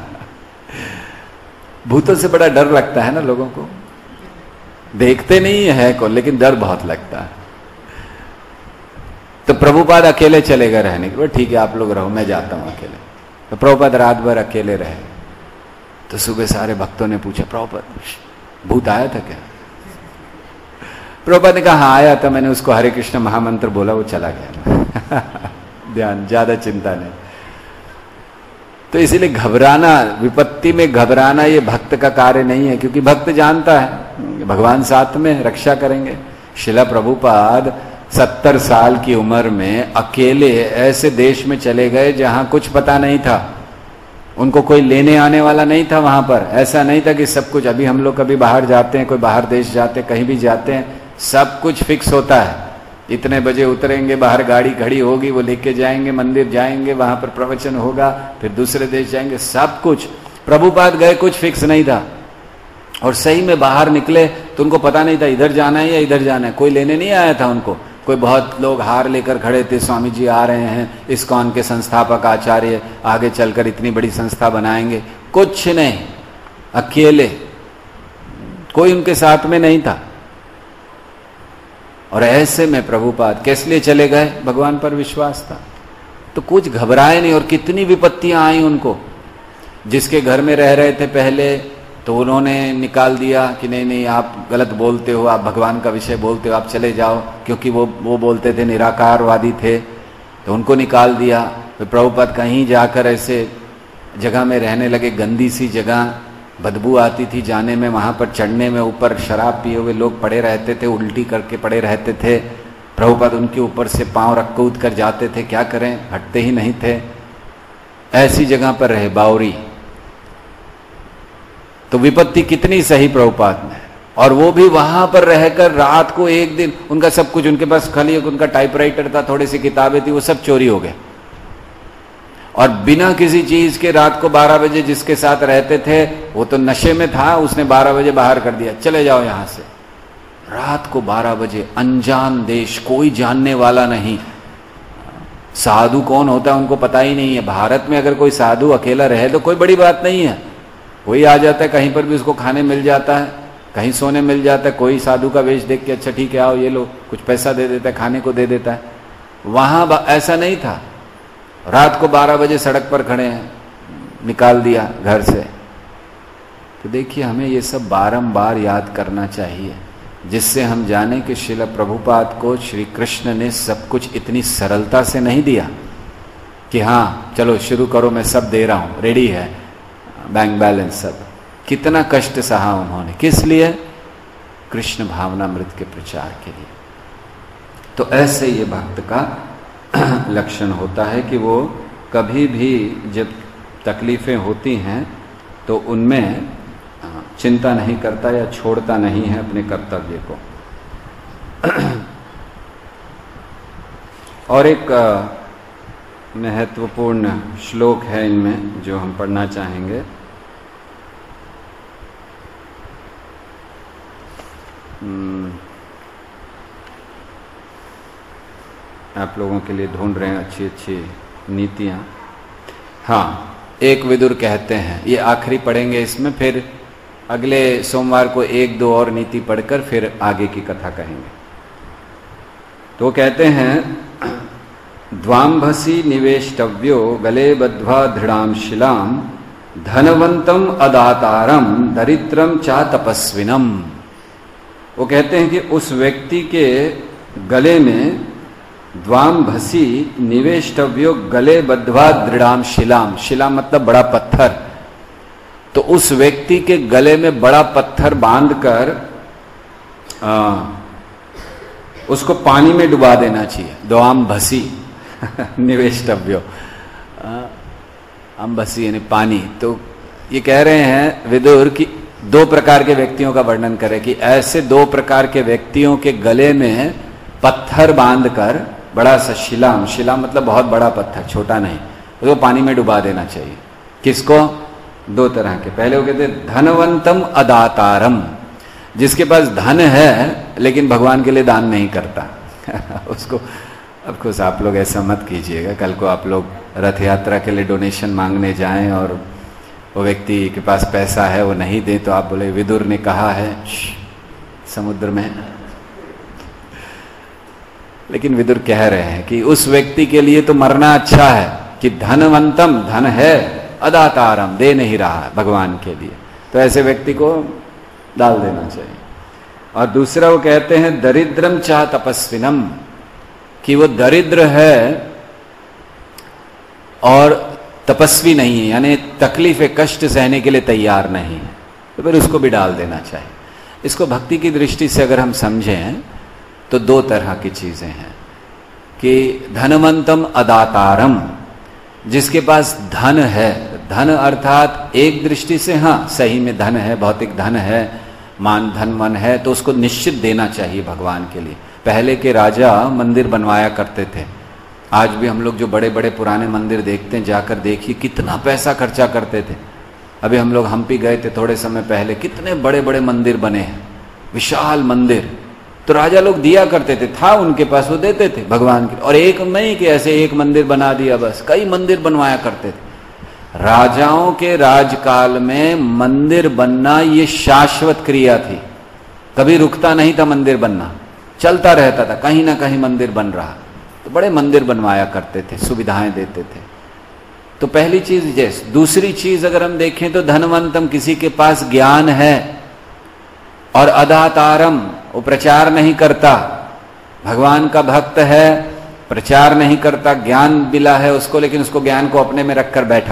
भूतों से बड़ा डर लगता है ना लोगों को, देखते नहीं है को, लेकिन डर बहुत लगता है। तो प्रभुपाद अकेले चले गए रहने के लिए। ठीक है आप लोग रहो, मैं जाता हूं अकेले। तो प्रभुपाद रात भर अकेले रहे। तो सुबह सारे भक्तों ने पूछा, प्रभुपाद भूत आया था क्या? प्रभुपाद ने कहा हाँ आया था, मैंने उसको हरे कृष्ण महामंत्र बोला, वो चला गया। ध्यान, ज्यादा चिंता नहीं। तो इसीलिए घबराना, विपत्ति में घबराना ये भक्त का कार्य नहीं है, क्योंकि भक्त जानता है भगवान साथ में रक्षा करेंगे। श्रील प्रभुपाद सत्तर साल की उम्र में अकेले ऐसे देश में चले गए जहां कुछ पता नहीं था, उनको कोई लेने आने वाला नहीं था वहां पर। ऐसा नहीं था कि सब कुछ, अभी हम लोग कभी बाहर जाते हैं, कोई बाहर देश जाते हैं, कहीं भी जाते हैं, सब कुछ फिक्स होता है। इतने बजे उतरेंगे, बाहर गाड़ी खड़ी होगी, वो लेके जाएंगे, मंदिर जाएंगे, वहां पर प्रवचन होगा, फिर दूसरे देश जाएंगे, सब कुछ। प्रभुपाद गए, कुछ फिक्स नहीं था, और सही में बाहर निकले तो उनको पता नहीं था इधर जाना है या इधर जाना है। कोई लेने नहीं आया था उनको। कोई बहुत लोग हार लेकर खड़े थे, स्वामी जी आ रहे हैं, इस्कॉन के संस्थापक आचार्य आगे चलकर इतनी बड़ी संस्था बनाएंगे। कुछ नहीं, अकेले, कोई उनके साथ में नहीं था। और ऐसे में प्रभुपाद किस लिए चले गए? भगवान पर विश्वास था, तो कुछ घबराए नहीं। और कितनी विपत्तियां आई उनको। जिसके घर में रह रहे थे पहले, तो उन्होंने निकाल दिया कि नहीं नहीं आप गलत बोलते हो, आप भगवान का विषय बोलते हो, आप चले जाओ, क्योंकि वो वो बोलते थे, निराकारवादी थे, तो उनको निकाल दिया। तो प्रभुपाद कहीं जाकर ऐसे जगह में रहने लगे, गंदी सी जगह, बदबू आती थी जाने में, वहां पर चढ़ने में, ऊपर शराब पिए हुए लोग पड़े रहते थे, उल्टी करके पड़े रहते थे। प्रभुपाद उनके ऊपर से पांव रख कूद कर जाते थे, क्या करें, हटते ही नहीं थे। ऐसी जगह पर रहे बावरी, तो विपत्ति कितनी सही प्रभुपाद ने। और वो भी वहां पर रहकर रात को एक दिन, उनका सब कुछ, उनके पास खाली उनका टाइपराइटर था, थोड़ी सी किताबें थी, वो सब चोरी हो गए। और बिना किसी चीज के रात को बारह बजे जिसके साथ रहते थे वो तो नशे में था, उसने बारह बजे बाहर कर दिया, चले जाओ यहां से। रात को बारह बजे, अनजान देश, कोई जानने वाला नहीं। साधु कौन होता है उनको पता ही नहीं है। भारत में अगर कोई साधु अकेला रहे तो कोई बड़ी बात नहीं है, कोई आ जाता है, कहीं पर भी उसको खाने मिल जाता है, कहीं सोने मिल जाता है। कोई साधु का वेश देख के अच्छा ठीक है आओ ये लो, कुछ पैसा दे देता है, खाने को दे देता है। वहां ऐसा नहीं था। रात को बारह बजे सड़क पर खड़े हैं, निकाल दिया घर से। तो देखिए हमें ये सब बारंबार याद करना चाहिए, जिससे हम जाने कि श्रील प्रभुपाद को श्री कृष्ण ने सब कुछ इतनी सरलता से नहीं दिया कि हाँ चलो शुरू करो, मैं सब दे रहा हूं, रेडी है, बैंक बैलेंस सब। कितना कष्ट सहा उन्होंने, किस लिए? कृष्ण भावनामृत के प्रचार के लिए। तो ऐसे ये भक्त का लक्षण होता है कि वो कभी भी जब तकलीफें होती हैं तो उनमें चिंता नहीं करता या छोड़ता नहीं है अपने कर्तव्य को। और एक महत्वपूर्ण श्लोक है इनमें जो हम पढ़ना चाहेंगे। आप लोगों के लिए ढूंढ रहे हैं अच्छी अच्छी नीतियां। हाँ, एक विदुर कहते हैं, ये आखिरी पढ़ेंगे इसमें, फिर अगले सोमवार को एक दो और नीति पढ़कर फिर आगे की कथा कहेंगे। तो कहते हैं, द्वांभसी निवेष्टव्यो गले बद्ध्वा दृढ़ाम शिलाम धनवंतम अदातारम दरिद्रम चा तपस्विनम। वो कहते हैं कि उस व्यक्ति के गले में द्वांभसी निवेष्टव्यो गले बद्ध्वा दृढ़ाम शिलाम, शिला मतलब बड़ा पत्थर, तो उस व्यक्ति के गले में बड़ा पत्थर बांधकर उसको पानी में डुबा देना चाहिए। द्वांभसी निवेष्टव्यो, अम्बसी यानी पानी। तो ये कह रहे हैं विदुर कि दो प्रकार के व्यक्तियों का वर्णन करें कि ऐसे दो प्रकार के व्यक्तियों के गले में पत्थर बांधकर, बड़ा सा शिलाम, शिला मतलब बहुत बड़ा पत्थर, छोटा नहीं, उसको पानी में डुबा देना चाहिए। किसको? दो तरह के। पहले वो कहते हैं धनवंतम अदातारम, जिसके पास धन है लेकिन भगवान के लिए दान नहीं करता उसको। अब कुछ आप लोग ऐसा मत कीजिएगा, कल को आप लोग रथ यात्रा के लिए डोनेशन मांगने जाएं और वो व्यक्ति के पास पैसा है वो नहीं दे, तो आप बोले विदुर ने कहा है समुद्र में। लेकिन विदुर कह रहे हैं कि उस व्यक्ति के लिए तो मरना अच्छा है कि धनवंतम, धन है, अदातारम, दे नहीं रहा है भगवान के लिए, तो ऐसे व्यक्ति को डाल देना चाहिए। और दूसरा वो कहते हैं दरिद्रम चाह तपस्विनम, कि वो दरिद्र है और तपस्वी नहीं है, यानी तकलीफ कष्ट सहने के लिए तैयार नहीं है, तो फिर उसको भी डाल देना चाहिए। इसको भक्ति की दृष्टि से अगर हम समझें तो दो तरह की चीजें हैं कि धनवंतम अदातारम, जिसके पास धन है, धन अर्थात एक दृष्टि से हाँ सही में धन है, भौतिक धन है, मान धन मन है, तो उसको निश्चित देना चाहिए भगवान के लिए। पहले के राजा मंदिर बनवाया करते थे। आज भी हम लोग जो बड़े बड़े पुराने मंदिर देखते हैं, जाकर देखिए कितना पैसा खर्चा करते थे। अभी हम लोग हम्पी गए थे थोड़े समय पहले, कितने बड़े बड़े मंदिर बने हैं, विशाल मंदिर। तो राजा लोग दिया करते थे, था उनके पास, वो देते थे भगवान के। और एक नहीं कि ऐसे एक मंदिर बना दिया बस, कई मंदिर बनवाया करते थे। राजाओं के राजकाल में मंदिर बनना ये शाश्वत क्रिया थी, कभी रुकता नहीं था मंदिर बनना, चलता रहता था, कहीं ना कहीं मंदिर बन रहा। तो बड़े मंदिर बनवाया करते थे, सुविधाएं देते थे। तो पहली चीज जैसे। दूसरी चीज अगर हम देखें तो धनवंतम, किसी के पास ज्ञान है, और अदातारम, वो प्रचार नहीं करता, भगवान का भक्त है, प्रचार नहीं करता, ज्ञान मिला है उसको, लेकिन उसको ज्ञान को अपने में रखकर बैठा,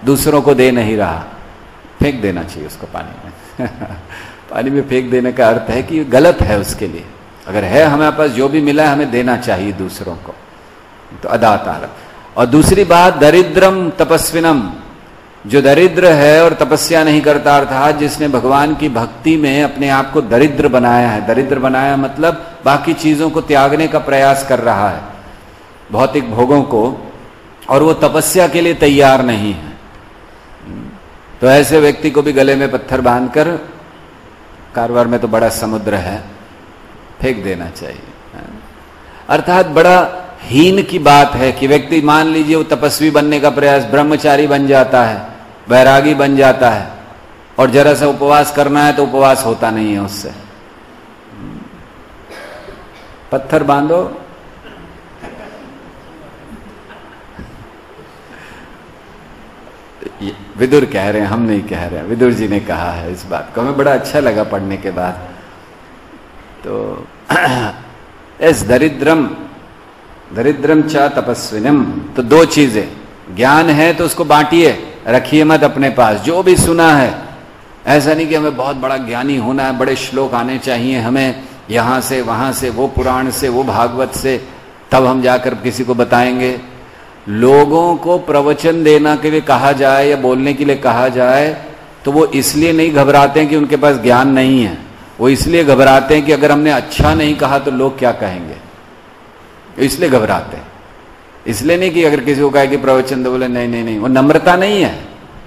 दूसरों को दे नहीं रहा, फेंक देना चाहिए उसको पानी में। पानी में फेंक देने का अर्थ है कि गलत है उसके लिए। अगर है हमारे पास जो भी मिला है हमें देना चाहिए दूसरों को, तो अदातार। और दूसरी बात, दरिद्रम तपस्विनम, जो दरिद्र है और तपस्या नहीं करता, अर्थात जिसने भगवान की भक्ति में अपने आप को दरिद्र बनाया है। दरिद्र बनाया मतलब बाकी चीजों को त्यागने का प्रयास कर रहा है, भौतिक भोगों को, और वो तपस्या के लिए तैयार नहीं है। तो ऐसे व्यक्ति को भी गले में पत्थर बांधकर, कारवार में तो बड़ा समुद्र है, फेंक देना चाहिए। अर्थात बड़ा हीन की बात है कि व्यक्ति, मान लीजिए वो तपस्वी बनने का प्रयास, ब्रह्मचारी बन जाता है, वैरागी बन जाता है, और जरा सा उपवास करना है तो उपवास होता नहीं है उससे। पत्थर बांधो, विदुर कह रहे हैं, हम नहीं कह रहे हैं, विदुर जी ने कहा है इस बात को, हमें बड़ा अच्छा लगा पढ़ने के बाद। तो एस दरिद्रम, दरिद्रम च तपस्विनम, तो दो चीजें, ज्ञान है तो उसको बांटिए, रखिए मत अपने पास। जो भी सुना है, ऐसा नहीं कि हमें बहुत बड़ा ज्ञानी होना है, बड़े श्लोक आने चाहिए हमें, यहां से वहां से, वो पुराण से, वो भागवत से, तब हम जाकर किसी को बताएंगे। लोगों को प्रवचन देना के लिए कहा जाए या बोलने के लिए कहा जाए तो वो इसलिए नहीं घबराते हैं कि उनके पास ज्ञान नहीं है, वो इसलिए घबराते हैं कि अगर हमने अच्छा नहीं कहा तो लोग क्या कहेंगे, इसलिए घबराते हैं। इसलिए नहीं कि अगर किसी को कहे कि प्रवचन दो, बोले नहीं नहीं नहीं, वो नम्रता नहीं है,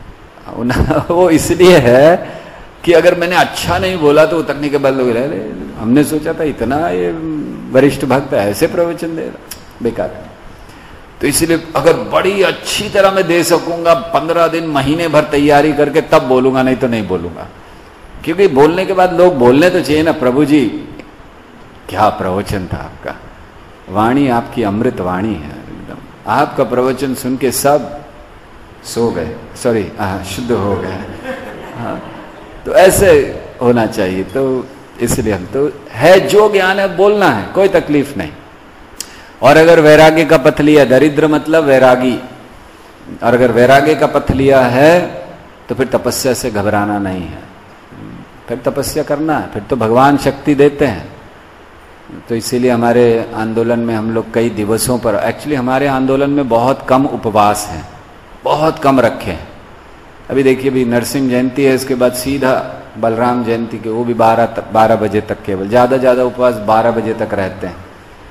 वो इसलिए है कि अगर मैंने अच्छा नहीं बोला तो उतरने के बाद लोग रहे, हमने सोचा था इतना ये वरिष्ठ भक्त ऐसे प्रवचन दे रहा, बेकार है। तो इसलिए अगर बड़ी अच्छी तरह मैं दे सकूंगा, पंद्रह दिन महीने भर तैयारी करके तब बोलूंगा, नहीं तो नहीं बोलूंगा। क्योंकि बोलने के बाद लोग बोलने तो चाहिए ना, प्रभु जी क्या प्रवचन था आपका, वाणी आपकी अमृत वाणी है एकदम, आपका प्रवचन सुन के सब सो गए, सॉरी शुद्ध हो गए। हाँ, तो ऐसे होना चाहिए। तो इसलिए हम तो है, जो ज्ञान है बोलना है, कोई तकलीफ नहीं। और अगर वैराग्य का पथ लिया, दरिद्र मतलब वैरागी, और अगर वैराग्य का पथ लिया है तो फिर तपस्या से घबराना नहीं है, फिर तपस्या करना है, फिर तो भगवान शक्ति देते हैं। तो इसीलिए हमारे आंदोलन में हम लोग कई दिवसों पर, एक्चुअली हमारे आंदोलन में बहुत कम उपवास हैं, बहुत कम रखे हैं। अभी देखिए, अभी नरसिंह जयंती है, इसके बाद सीधा बलराम जयंती के, वो भी बारह बारह बजे तक, केवल ज़्यादा ज़्यादा उपवास बारह बजे तक रहते हैं।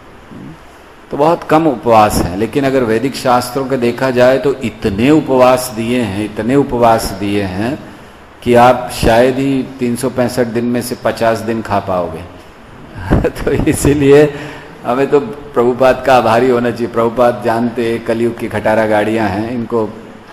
तो बहुत कम उपवास है। लेकिन अगर वैदिक शास्त्रों का देखा जाए तो इतने उपवास दिए हैं, इतने उपवास दिए हैं कि आप शायद ही तीन सौ पैंसठ दिन में से पचास दिन खा पाओगे। तो इसीलिए हमें तो प्रभुपाद का आभारी होना चाहिए। प्रभुपाद जानते कलयुग की खटारा गाड़ियां हैं, इनको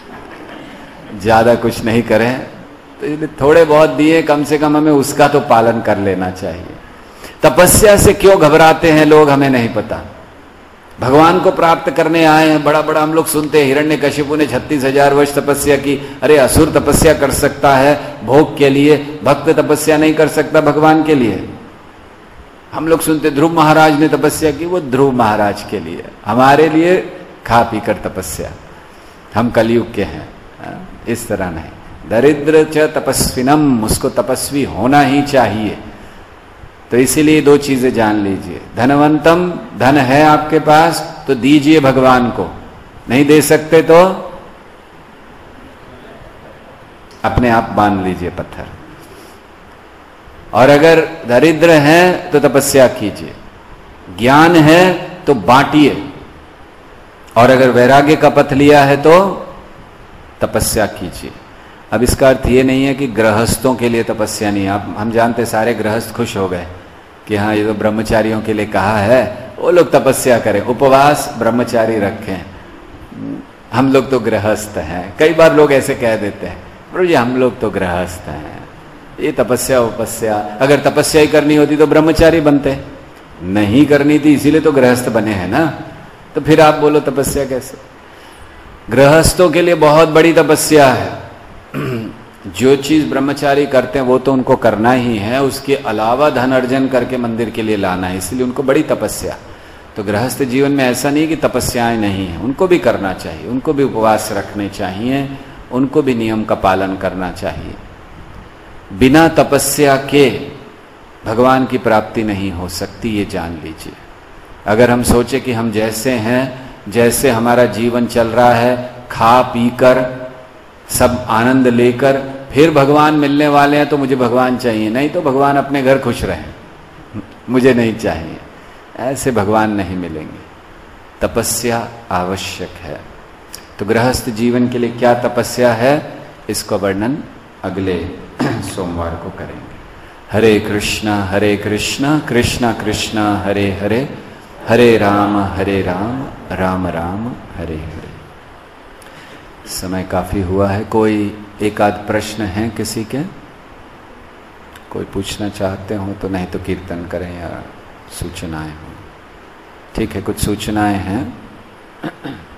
ज्यादा कुछ नहीं करें, तो इसलिए थोड़े बहुत दिए, कम से कम हमें उसका तो पालन कर लेना चाहिए। तपस्या से क्यों घबराते हैं लोग, हमें नहीं पता। भगवान को प्राप्त करने आए हैं, बड़ा बड़ा हम लोग सुनते हैं, हिरण्यकशिपु ने छत्तीस हजार वर्ष तपस्या की। अरे असुर तपस्या कर सकता है भोग के लिए, भक्त तपस्या नहीं कर सकता भगवान के लिए। हम लोग सुनते ध्रुव महाराज ने तपस्या की, वो ध्रुव महाराज के लिए, हमारे लिए खा पी कर तपस्या। हम कलयुग के हैं, इस तरह नहीं। दरिद्र च तपस्विनम, उसको तपस्वी होना ही चाहिए। तो इसीलिए दो चीजें जान लीजिए, धनवंतम, धन है आपके पास तो दीजिए भगवान को, नहीं दे सकते तो अपने आप बांध लीजिए पत्थर। और अगर दरिद्र हैं तो तपस्या कीजिए, ज्ञान है तो बांटिए, और अगर वैराग्य का पथ लिया है तो तपस्या कीजिए। अब इसका अर्थ ये नहीं है कि गृहस्थों के लिए तपस्या नहीं है। आप हम जानते सारे गृहस्थ खुश हो गए कि हाँ ये तो ब्रह्मचारियों के लिए कहा है, वो लोग तपस्या करें, उपवास ब्रह्मचारी रखें, हम लोग तो गृहस्थ हैं। कई बार लोग ऐसे कह देते हैं, प्रभु जी हम लोग तो गृहस्थ हैं, ये तपस्या उपस्या, अगर तपस्या ही करनी होती तो ब्रह्मचारी बनते, नहीं करनी थी इसीलिए तो गृहस्थ बने हैं ना। तो फिर आप बोलो तपस्या कैसे? गृहस्थों के लिए बहुत बड़ी तपस्या है। जो चीज ब्रह्मचारी करते हैं वो तो उनको करना ही है, उसके अलावा धन अर्जन करके मंदिर के लिए लाना है, इसलिए उनको बड़ी तपस्या। तो गृहस्थ जीवन में ऐसा नहीं कि तपस्याएं नहीं है, उनको भी करना चाहिए, उनको भी उपवास रखने चाहिए, उनको भी नियम का पालन करना चाहिए। बिना तपस्या के भगवान की प्राप्ति नहीं हो सकती, ये जान लीजिए। अगर हम सोचे कि हम जैसे हैं, जैसे हमारा जीवन चल रहा है, खा पी कर सब आनंद लेकर फिर भगवान मिलने वाले हैं तो मुझे भगवान चाहिए, नहीं तो भगवान अपने घर खुश रहें, मुझे नहीं चाहिए, ऐसे भगवान नहीं मिलेंगे। तपस्या आवश्यक है। तो गृहस्थ जीवन के लिए क्या तपस्या है, इसका वर्णन अगले सोमवार को करेंगे। हरे कृष्णा हरे कृष्णा कृष्णा कृष्णा हरे हरे, हरे राम हरे राम राम राम हरे हरे। समय काफी हुआ है। कोई एक आध प्रश्न है किसी के? कोई पूछना चाहते हो तो, नहीं तो कीर्तन करें या सूचनाएं हो। ठीक है, कुछ सूचनाएं हैं।